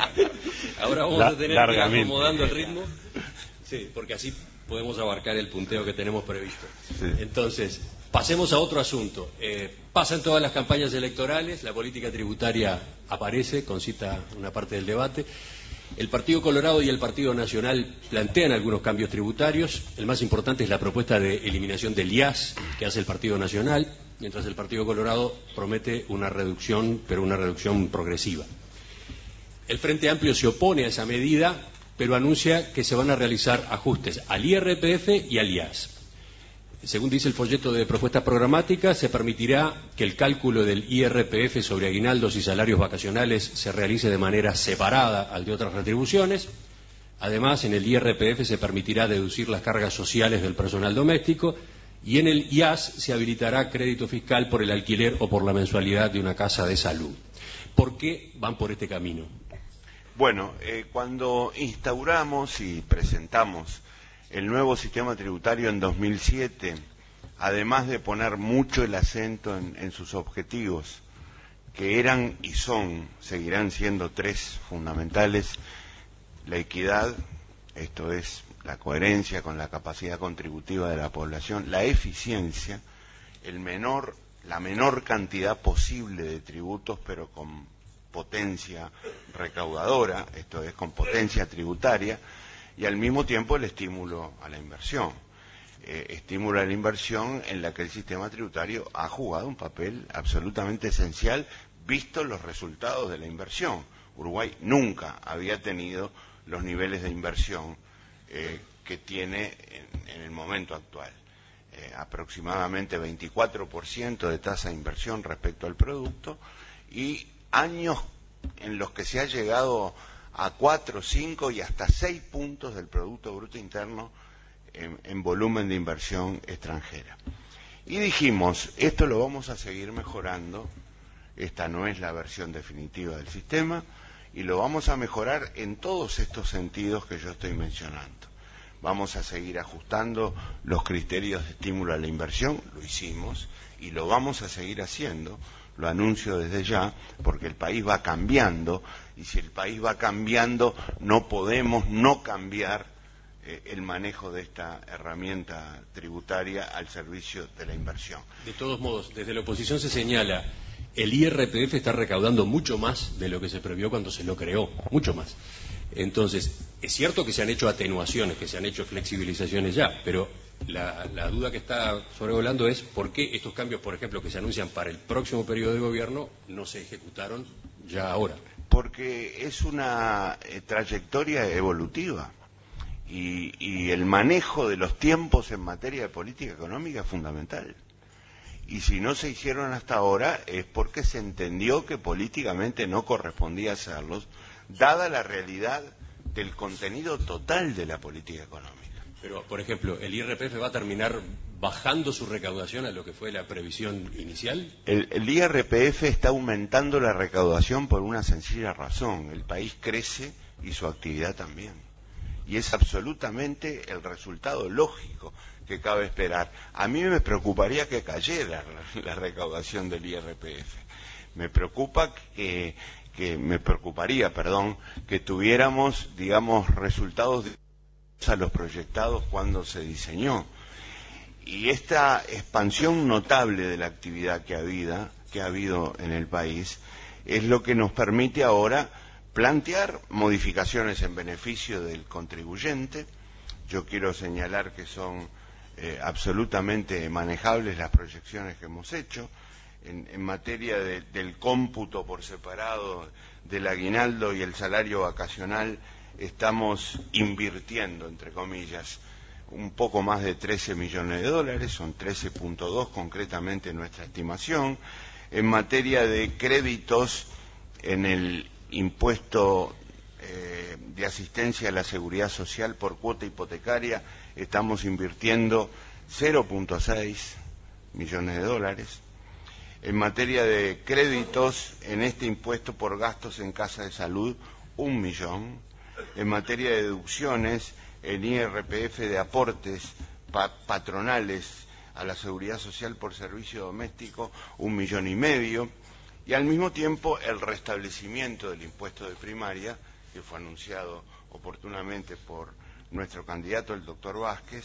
Ahora vamos La, a tener que ir acomodando el ritmo, sí, porque así podemos abarcar el punteo que tenemos previsto. Sí. Entonces, pasemos a otro asunto. Eh, pasan todas las campañas electorales, la política tributaria aparece, concita una parte del debate. El Partido Colorado y el Partido Nacional plantean algunos cambios tributarios. El más importante es la propuesta de eliminación del I A S que hace el Partido Nacional, mientras el Partido Colorado promete una reducción, pero una reducción progresiva. El Frente Amplio se opone a esa medida, pero anuncia que se van a realizar ajustes al I R P F y al I A S. Según dice el folleto de propuestas programáticas, se permitirá que el cálculo del I R P F sobre aguinaldos y salarios vacacionales se realice de manera separada al de otras retribuciones. Además, en el I R P F se permitirá deducir las cargas sociales del personal doméstico y en el I A S se habilitará crédito fiscal por el alquiler o por la mensualidad de una casa de salud. ¿Por qué van por este camino? Bueno, eh, cuando instauramos y presentamos el nuevo sistema tributario en dos mil siete, además de poner mucho el acento en, en sus objetivos, que eran y son, seguirán siendo tres fundamentales: la equidad, esto es, la coherencia con la capacidad contributiva de la población; la eficiencia, el menor, la menor cantidad posible de tributos, pero con potencia recaudadora, esto es, con potencia tributaria; y al mismo tiempo el estímulo a la inversión. Eh, estímulo a la inversión en la que el sistema tributario ha jugado un papel absolutamente esencial, visto los resultados de la inversión. Uruguay nunca había tenido los niveles de inversión eh, que tiene en, en el momento actual. Eh, aproximadamente veinticuatro por ciento de tasa de inversión respecto al producto, y años en los que se ha llegado a cuatro, cinco y hasta seis puntos del Producto Bruto Interno en, en volumen de inversión extranjera. Y dijimos, esto lo vamos a seguir mejorando, esta no es la versión definitiva del sistema, y lo vamos a mejorar en todos estos sentidos que yo estoy mencionando. Vamos a seguir ajustando los criterios de estímulo a la inversión, lo hicimos, y lo vamos a seguir haciendo, lo anuncio desde ya, porque el país va cambiando, y si el país va cambiando, no podemos no cambiar eh, el manejo de esta herramienta tributaria al servicio de la inversión. De todos modos, desde la oposición se señala, el I R P F está recaudando mucho más de lo que se previó cuando se lo creó, mucho más. Entonces, es cierto que se han hecho atenuaciones, que se han hecho flexibilizaciones ya, pero la, la duda que está sobrevolando es por qué estos cambios, por ejemplo, que se anuncian para el próximo periodo de gobierno, no se ejecutaron ya ahora. Porque es una eh, trayectoria evolutiva y, y el manejo de los tiempos en materia de política económica es fundamental. Y si no se hicieron hasta ahora es porque se entendió que políticamente no correspondía hacerlos, dada la realidad del contenido total de la política económica. Pero, por ejemplo, ¿el I R P F va a terminar bajando su recaudación a lo que fue la previsión inicial? El, el I R P F está aumentando la recaudación por una sencilla razón. El país crece y su actividad también. Y es absolutamente el resultado lógico que cabe esperar. A mí me preocuparía que cayera la, la recaudación del I R P F. Me preocupa que, que me preocuparía, perdón, que tuviéramos, digamos, resultados de a los proyectados cuando se diseñó. Y esta expansión notable de la actividad que ha habido, que ha habido en el país es lo que nos permite ahora plantear modificaciones en beneficio del contribuyente. Yo quiero señalar que son eh, absolutamente manejables las proyecciones que hemos hecho en, en materia de, del cómputo por separado del aguinaldo y el salario vacacional. Estamos invirtiendo, entre comillas, un poco más de trece millones de dólares, son trece punto dos concretamente nuestra estimación. En materia de créditos, en el impuesto eh, de asistencia a la seguridad social por cuota hipotecaria, estamos invirtiendo cero punto seis millones de dólares. En materia de créditos, en este impuesto por gastos en casa de salud, un millón. En materia de deducciones, el I R P F de aportes pa patronales a la seguridad social por servicio doméstico, un millón y medio, y al mismo tiempo el restablecimiento del impuesto de primaria, que fue anunciado oportunamente por nuestro candidato, el doctor Vázquez,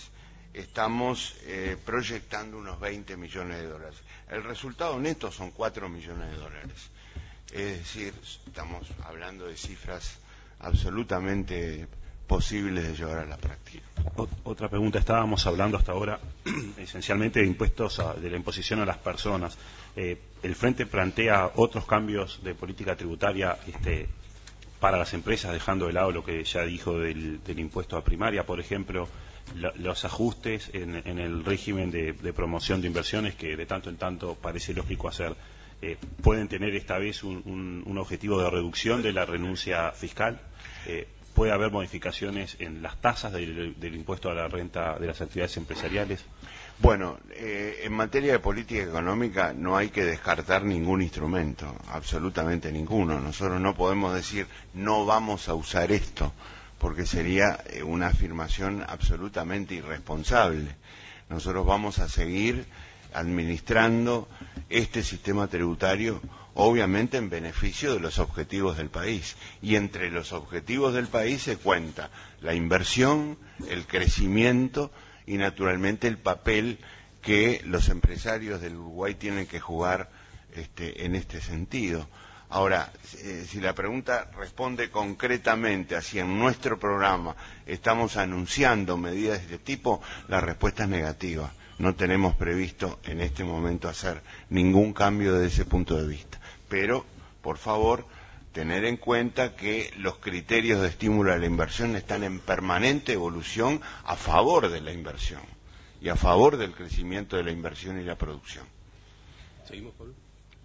estamos eh, proyectando unos veinte millones de dólares. El resultado neto son cuatro millones de dólares. Es decir, estamos hablando de cifras absolutamente posibles de llevar a la práctica. Otra pregunta, estábamos hablando hasta ahora esencialmente de impuestos, a, de la imposición a las personas. Eh, ¿El Frente plantea otros cambios de política tributaria este, para las empresas, dejando de lado lo que ya dijo del, del impuesto a primaria, por ejemplo, lo, los ajustes en, en el régimen de, de promoción de inversiones que de tanto en tanto parece lógico hacer? Eh, ¿Pueden tener esta vez un, un, un objetivo de reducción de la renuncia fiscal? Eh, ¿Puede haber modificaciones en las tasas del, del impuesto a la renta de las actividades empresariales? Bueno, eh, en materia de política económica no hay que descartar ningún instrumento, absolutamente ninguno. Nosotros no podemos decir no vamos a usar esto, porque sería eh, una afirmación absolutamente irresponsable. Nosotros vamos a seguir administrando este sistema tributario, obviamente en beneficio de los objetivos del país. Y entre los objetivos del país se cuenta la inversión, el crecimiento y naturalmente el papel que los empresarios del Uruguay tienen que jugar este, en este sentido. Ahora, eh, si la pregunta responde concretamente a si en nuestro programa estamos anunciando medidas de este tipo, la respuesta es negativa. No tenemos previsto en este momento hacer ningún cambio desde ese punto de vista. Pero, por favor, tener en cuenta que los criterios de estímulo a la inversión están en permanente evolución a favor de la inversión y a favor del crecimiento de la inversión y la producción. ¿Seguimos, Pablo?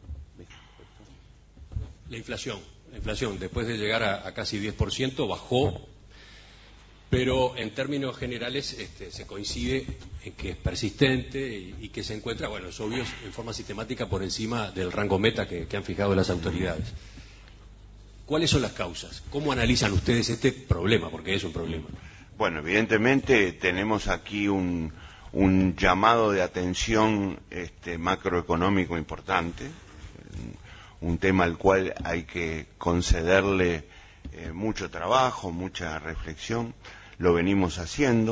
La inflación. La inflación, después de llegar a, a casi diez por ciento, bajó. Pero en términos generales este, se coincide en que es persistente y, y que se encuentra, bueno, es obvio, en forma sistemática por encima del rango meta que, que han fijado las autoridades. ¿Cuáles son las causas? ¿Cómo analizan ustedes este problema? Porque es un problema. Bueno, evidentemente tenemos aquí un, un llamado de atención este, macroeconómico importante, un tema al cual hay que concederle eh, mucho trabajo, mucha reflexión. lo venimos haciendo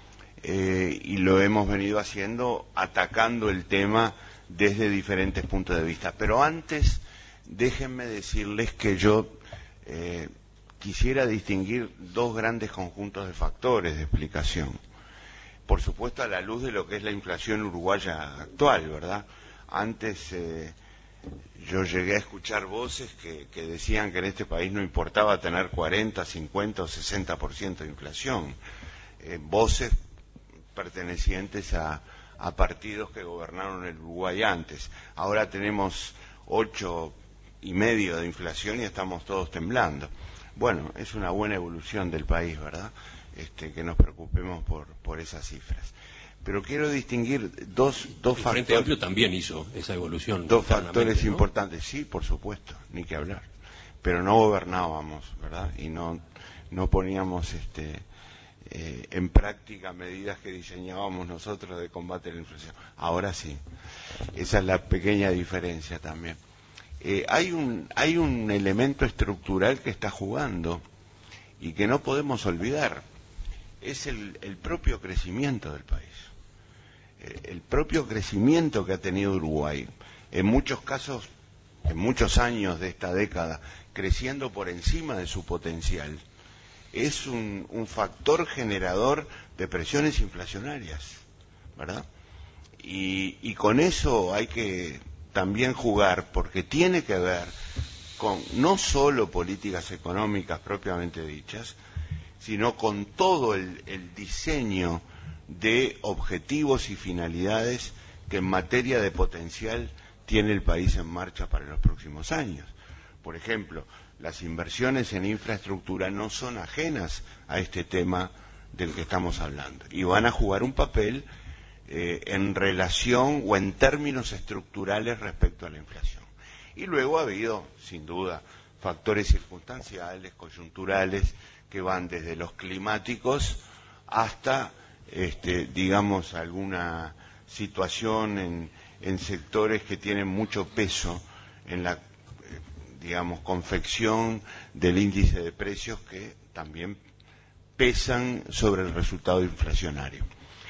eh, y lo hemos venido haciendo atacando el tema desde diferentes puntos de vista. Pero antes, déjenme decirles que yo eh, quisiera distinguir dos grandes conjuntos de factores de explicación. Por supuesto, a la luz de lo que es la inflación uruguaya actual, ¿verdad? Antes eh, yo llegué a escuchar voces que, que decían que en este país no importaba tener cuarenta, cincuenta o sesenta por ciento de inflación. Eh, voces pertenecientes a, a partidos que gobernaron el Uruguay antes. Ahora tenemos ocho y medio de inflación y estamos todos temblando. Bueno, es una buena evolución del país, ¿verdad? Este, que nos preocupemos por, por esas cifras. Pero quiero distinguir dos, dos el factores. Frente Amplio también hizo esa evolución. Dos factores ¿no? importantes, sí, por supuesto, ni que hablar. Pero no gobernábamos, ¿verdad? Y no, no poníamos este, eh, en práctica medidas que diseñábamos nosotros de combate a la inflación. Ahora sí. Esa es la pequeña diferencia también. Eh, hay un, hay un elemento estructural que está jugando y que no podemos olvidar. Es el, el propio crecimiento del país. Eh, el propio crecimiento que ha tenido Uruguay. En muchos casos, en muchos años de esta década, creciendo por encima de su potencial, es un, un factor generador de presiones inflacionarias, ¿verdad? Y, y con eso hay que también jugar, porque tiene que ver con no solo políticas económicas propiamente dichas, sino con todo el, el diseño de objetivos y finalidades que en materia de potencial tiene el país en marcha para los próximos años. Por ejemplo, las inversiones en infraestructura no son ajenas a este tema del que estamos hablando y van a jugar un papel eh, en relación o en términos estructurales respecto a la inflación. Y luego ha habido, sin duda, factores circunstanciales, coyunturales, que van desde los climáticos hasta, este, digamos, alguna situación en, en sectores que tienen mucho peso en la, eh, digamos, confección del índice de precios que también pesan sobre el resultado inflacionario.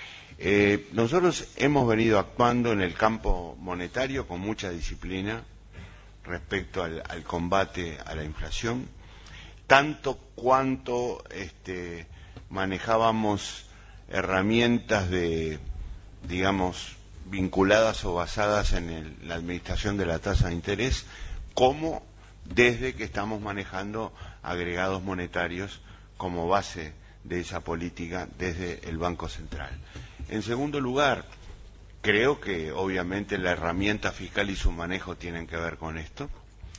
Eh, nosotros hemos venido actuando en el campo monetario con mucha disciplina respecto al, al combate a la inflación, tanto cuanto este, manejábamos herramientas de, digamos, vinculadas o basadas en el, la administración de la tasa de interés, como desde que estamos manejando agregados monetarios como base de esa política desde el Banco Central. En segundo lugar, creo que obviamente la herramienta fiscal y su manejo tienen que ver con esto,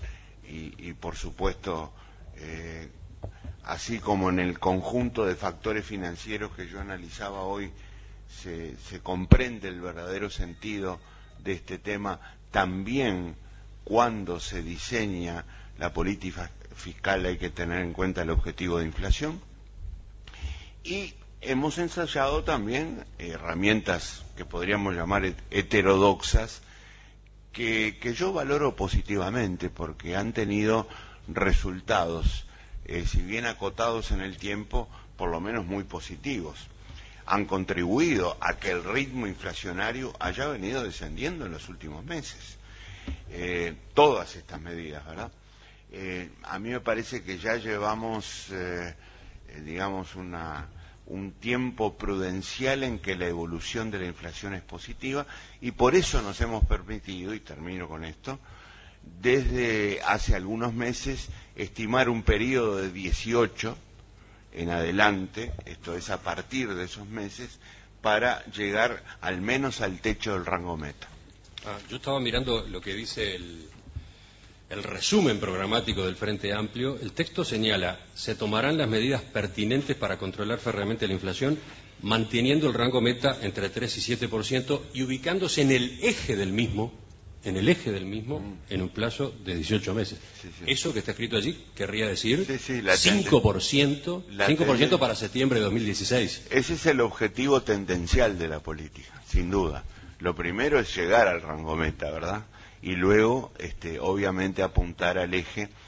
y, y por supuesto, Eh, así como en el conjunto de factores financieros que yo analizaba hoy se, se comprende el verdadero sentido de este tema, también cuando se diseña la política fiscal hay que tener en cuenta el objetivo de inflación. Y hemos ensayado también herramientas que podríamos llamar heterodoxas que, que yo valoro positivamente porque han tenido resultados, eh, si bien acotados en el tiempo, por lo menos muy positivos. Han contribuido a que el ritmo inflacionario haya venido descendiendo en los últimos meses. Eh, todas estas medidas, ¿verdad? Eh, a mí me parece que ya llevamos, eh, eh, digamos, una, un tiempo prudencial en que la evolución de la inflación es positiva y por eso nos hemos permitido, y termino con esto, desde hace algunos meses estimar un periodo de dieciocho en adelante, esto es a partir de esos meses, para llegar al menos al techo del rango meta. Ah, yo estaba mirando lo que dice el, el resumen programático del Frente Amplio. El texto señala: se tomarán las medidas pertinentes para controlar férreamente la inflación, manteniendo el rango meta entre tres y siete por ciento y ubicándose en el eje del mismo, en el eje del mismo, mm. en un plazo de dieciocho meses. Sí, sí. Eso que está escrito allí querría decir sí, sí, la cinco por ciento, cinco por ciento para septiembre de dos mil dieciséis. Ese es el objetivo tendencial de la política, sin duda. Lo primero es llegar al rango meta, ¿verdad? Y luego, este, obviamente, apuntar al eje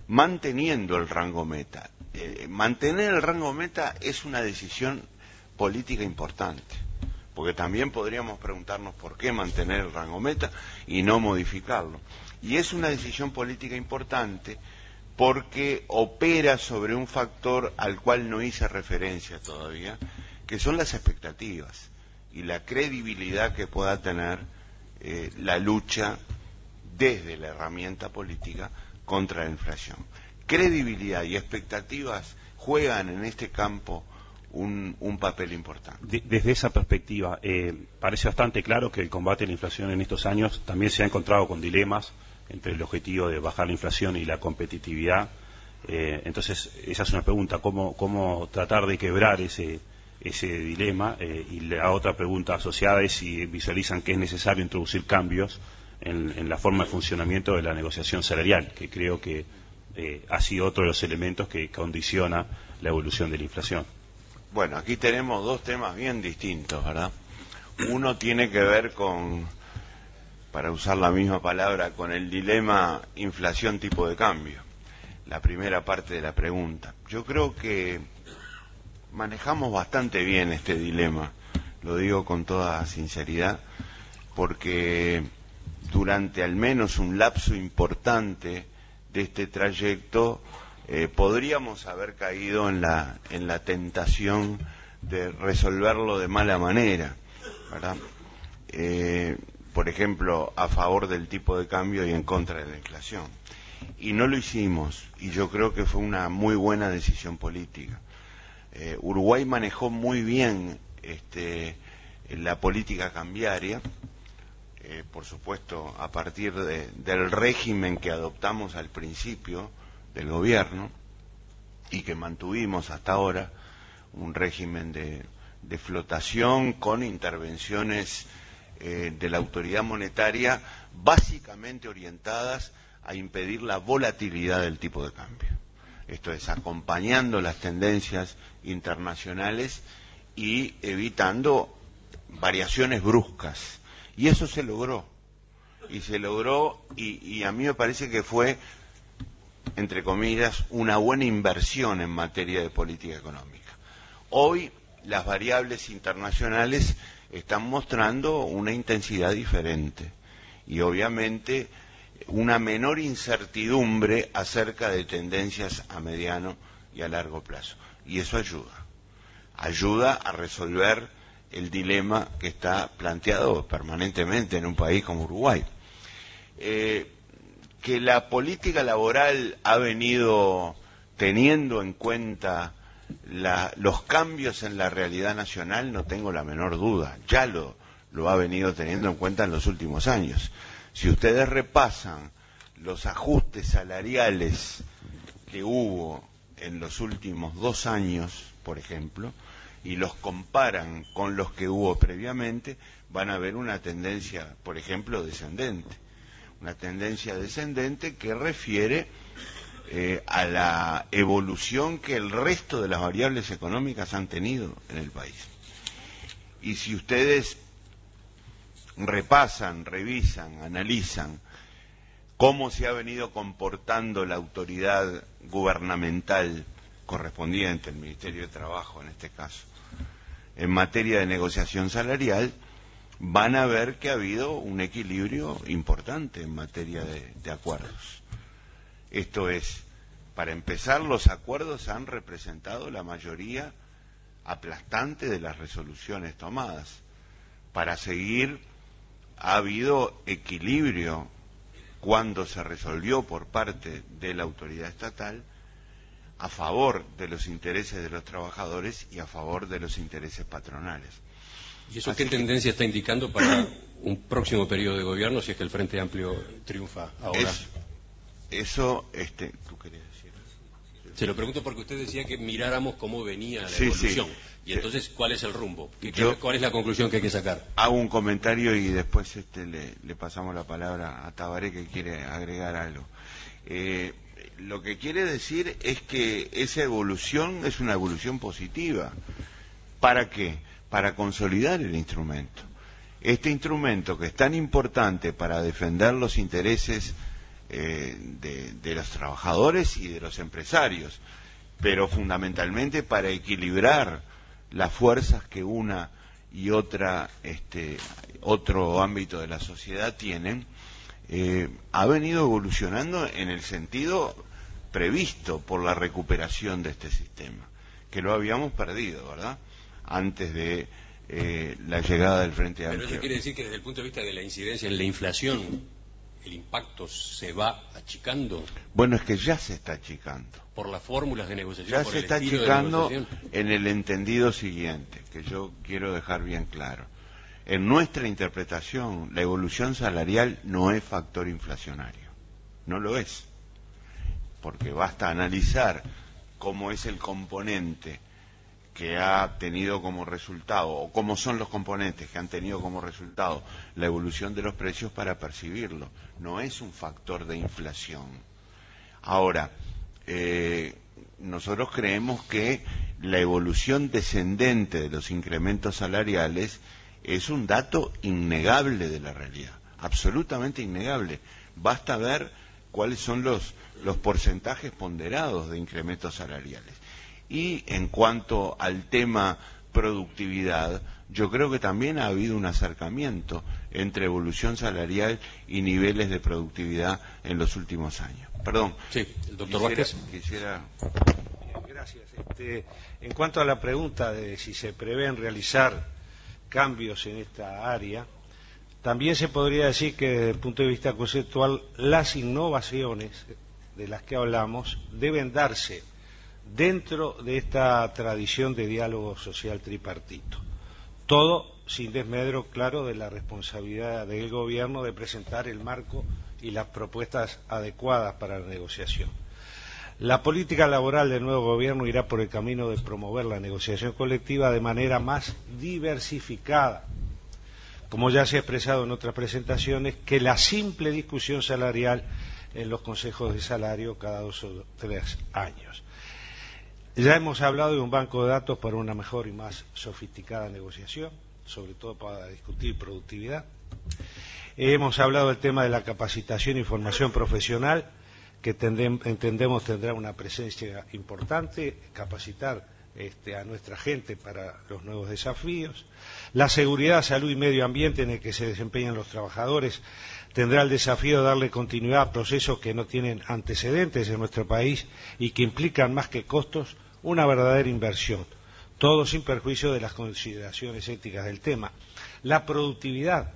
manteniendo el rango meta. Eh, mantener el rango meta es una decisión política importante, porque también podríamos preguntarnos por qué mantener el rango meta y no modificarlo. Y es una decisión política importante porque opera sobre un factor al cual no hice referencia todavía, que son las expectativas y la credibilidad que pueda tener eh, la lucha desde la herramienta política contra la inflación. Credibilidad y expectativas juegan en este campo un, un papel importante. De, desde esa perspectiva, eh, parece bastante claro que el combate a la inflación en estos años también se ha encontrado con dilemas entre el objetivo de bajar la inflación y la competitividad. Eh, entonces, esa es una pregunta, ¿cómo, cómo tratar de quebrar ese, ese dilema? Eh, y la otra pregunta asociada es si visualizan que es necesario introducir cambios en, en la forma de funcionamiento de la negociación salarial, que creo que eh, ha sido otro de los elementos que condiciona la evolución de la inflación. Bueno, aquí tenemos dos temas bien distintos, ¿verdad? Uno tiene que ver con, para usar la misma palabra, con el dilema inflación tipo de cambio, la primera parte de la pregunta. Yo creo que manejamos bastante bien este dilema, lo digo con toda sinceridad, porque durante al menos un lapso importante de este trayecto eh, podríamos haber caído en la, en la tentación de resolverlo de mala manera, ¿verdad? Eh, por ejemplo, a favor del tipo de cambio y en contra de la inflación. Y no lo hicimos, y yo creo que fue una muy buena decisión política. Eh, Uruguay manejó muy bien este, la política cambiaria, eh, por supuesto, a partir de, del régimen que adoptamos al principio del gobierno y que mantuvimos hasta ahora, un régimen de, de flotación con intervenciones eh, de la autoridad monetaria básicamente orientadas a impedir la volatilidad del tipo de cambio. Esto es, acompañando las tendencias internacionales y evitando variaciones bruscas. Y eso se logró. Y se logró, y, y a mí me parece que fue, entre comillas, una buena inversión en materia de política económica. Hoy las variables internacionales están mostrando una intensidad diferente y obviamente una menor incertidumbre acerca de tendencias a mediano y a largo plazo. Y eso ayuda. Ayuda a resolver el dilema que está planteado permanentemente en un país como Uruguay. Eh, que la política laboral ha venido teniendo en cuenta la, los cambios en la realidad nacional, no tengo la menor duda. Ya lo, lo ha venido teniendo en cuenta en los últimos años. Si ustedes repasan los ajustes salariales que hubo en los últimos dos años, por ejemplo, y los comparan con los que hubo previamente, van a ver una tendencia, por ejemplo, descendente. Una tendencia descendente que refiere eh, a la evolución que el resto de las variables económicas han tenido en el país. Y si ustedes repasan, revisan, analizan cómo se ha venido comportando la autoridad gubernamental correspondiente, el Ministerio de Trabajo en este caso, en materia de negociación salarial, van a ver que ha habido un equilibrio importante en materia de, de acuerdos. Esto es, para empezar, los acuerdos han representado la mayoría aplastante de las resoluciones tomadas. Para seguir, ha habido equilibrio cuando se resolvió por parte de la autoridad estatal a favor de los intereses de los trabajadores y a favor de los intereses patronales. ¿Y eso Así qué que, tendencia está indicando para un próximo periodo de gobierno si es que el Frente Amplio triunfa ahora? Es, eso, este, ¿tú querías decir? Se lo pregunto porque usted decía que miráramos cómo venía la sí, evolución. Sí. Y entonces, ¿cuál es el rumbo? ¿Qué, Yo, ¿Cuál es la conclusión que hay que sacar? Hago un comentario y después este, le, le pasamos la palabra a Tabaré, que quiere agregar algo. Eh, lo que quiere decir es que esa evolución es una evolución positiva. ¿Para qué? Para consolidar el instrumento. Este instrumento que es tan importante para defender los intereses eh, de, de los trabajadores y de los empresarios, pero fundamentalmente para equilibrar las fuerzas que una y otra este, otro ámbito de la sociedad tienen, eh, ha venido evolucionando en el sentido previsto por la recuperación de este sistema, que lo habíamos perdido, ¿verdad?, antes de eh, la llegada del Frente Amplio. Pero eso quiere decir que desde el punto de vista de la incidencia en la inflación, el impacto se va achicando. Bueno, es que ya se está achicando. Por las fórmulas de negociación. Ya por se el está estilo achicando de negociación. en el entendido siguiente, que yo quiero dejar bien claro. En nuestra interpretación, la evolución salarial no es factor inflacionario. No lo es. Porque basta analizar cómo es el componente que ha tenido como resultado, o cómo son los componentes que han tenido como resultado la evolución de los precios para percibirlo. No es un factor de inflación. Ahora, eh, nosotros creemos que la evolución descendente de los incrementos salariales es un dato innegable de la realidad, absolutamente innegable. Basta ver cuáles son los, los porcentajes ponderados de incrementos salariales. Y en cuanto al tema productividad, yo creo que también ha habido un acercamiento entre evolución salarial y niveles de productividad en los últimos años. Perdón. Sí, el doctor quisiera, Vázquez. Quisiera... Gracias. Este, en cuanto a la pregunta de si se prevén realizar cambios en esta área, también se podría decir que desde el punto de vista conceptual, las innovaciones de las que hablamos deben darse dentro de esta tradición de diálogo social tripartito. Todo sin desmedro, claro, de la responsabilidad del gobierno de presentar el marco y las propuestas adecuadas para la negociación. La política laboral del nuevo gobierno irá por el camino de promover la negociación colectiva de manera más diversificada, como ya se ha expresado en otras presentaciones, que la simple discusión salarial en los consejos de salario cada dos o tres años. Ya hemos hablado de un banco de datos para una mejor y más sofisticada negociación, sobre todo para discutir productividad. Hemos hablado del tema de la capacitación y formación profesional, que tendem, entendemos tendrá una presencia importante, capacitar este, a nuestra gente para los nuevos desafíos. La seguridad, salud y medio ambiente en el que se desempeñan los trabajadores tendrá el desafío de darle continuidad a procesos que no tienen antecedentes en nuestro país y que implican más que costos una verdadera inversión, todo sin perjuicio de las consideraciones éticas del tema. La productividad,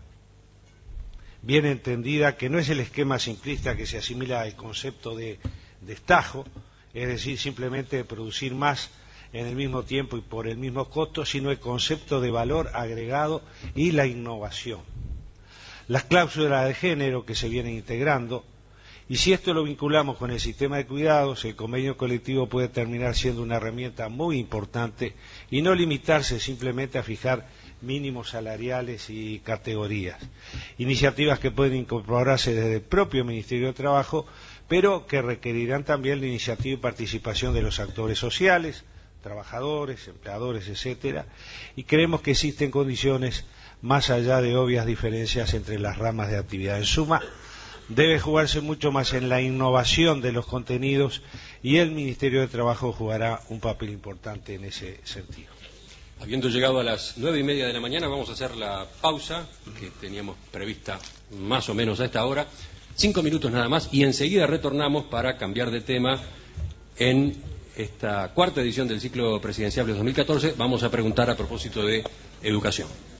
bien entendida, que no es el esquema simplista que se asimila al concepto de destajo, es decir, simplemente de producir más en el mismo tiempo y por el mismo costo, sino el concepto de valor agregado y la innovación. Las cláusulas de género que se vienen integrando, y si esto lo vinculamos con el sistema de cuidados, el convenio colectivo puede terminar siendo una herramienta muy importante y no limitarse simplemente a fijar mínimos salariales y categorías. Iniciativas que pueden incorporarse desde el propio Ministerio de Trabajo, pero que requerirán también la iniciativa y participación de los actores sociales, trabajadores, empleadores, etcétera, y creemos que existen condiciones más allá de obvias diferencias entre las ramas de actividad. En suma, debe jugarse mucho más en la innovación de los contenidos y el Ministerio de Trabajo jugará un papel importante en ese sentido. Habiendo llegado a las nueve y media de la mañana, vamos a hacer la pausa que teníamos prevista más o menos a esta hora, cinco minutos nada más, y enseguida retornamos para cambiar de tema. En esta cuarta edición del ciclo presidencial de dos mil catorce vamos a preguntar a propósito de educación.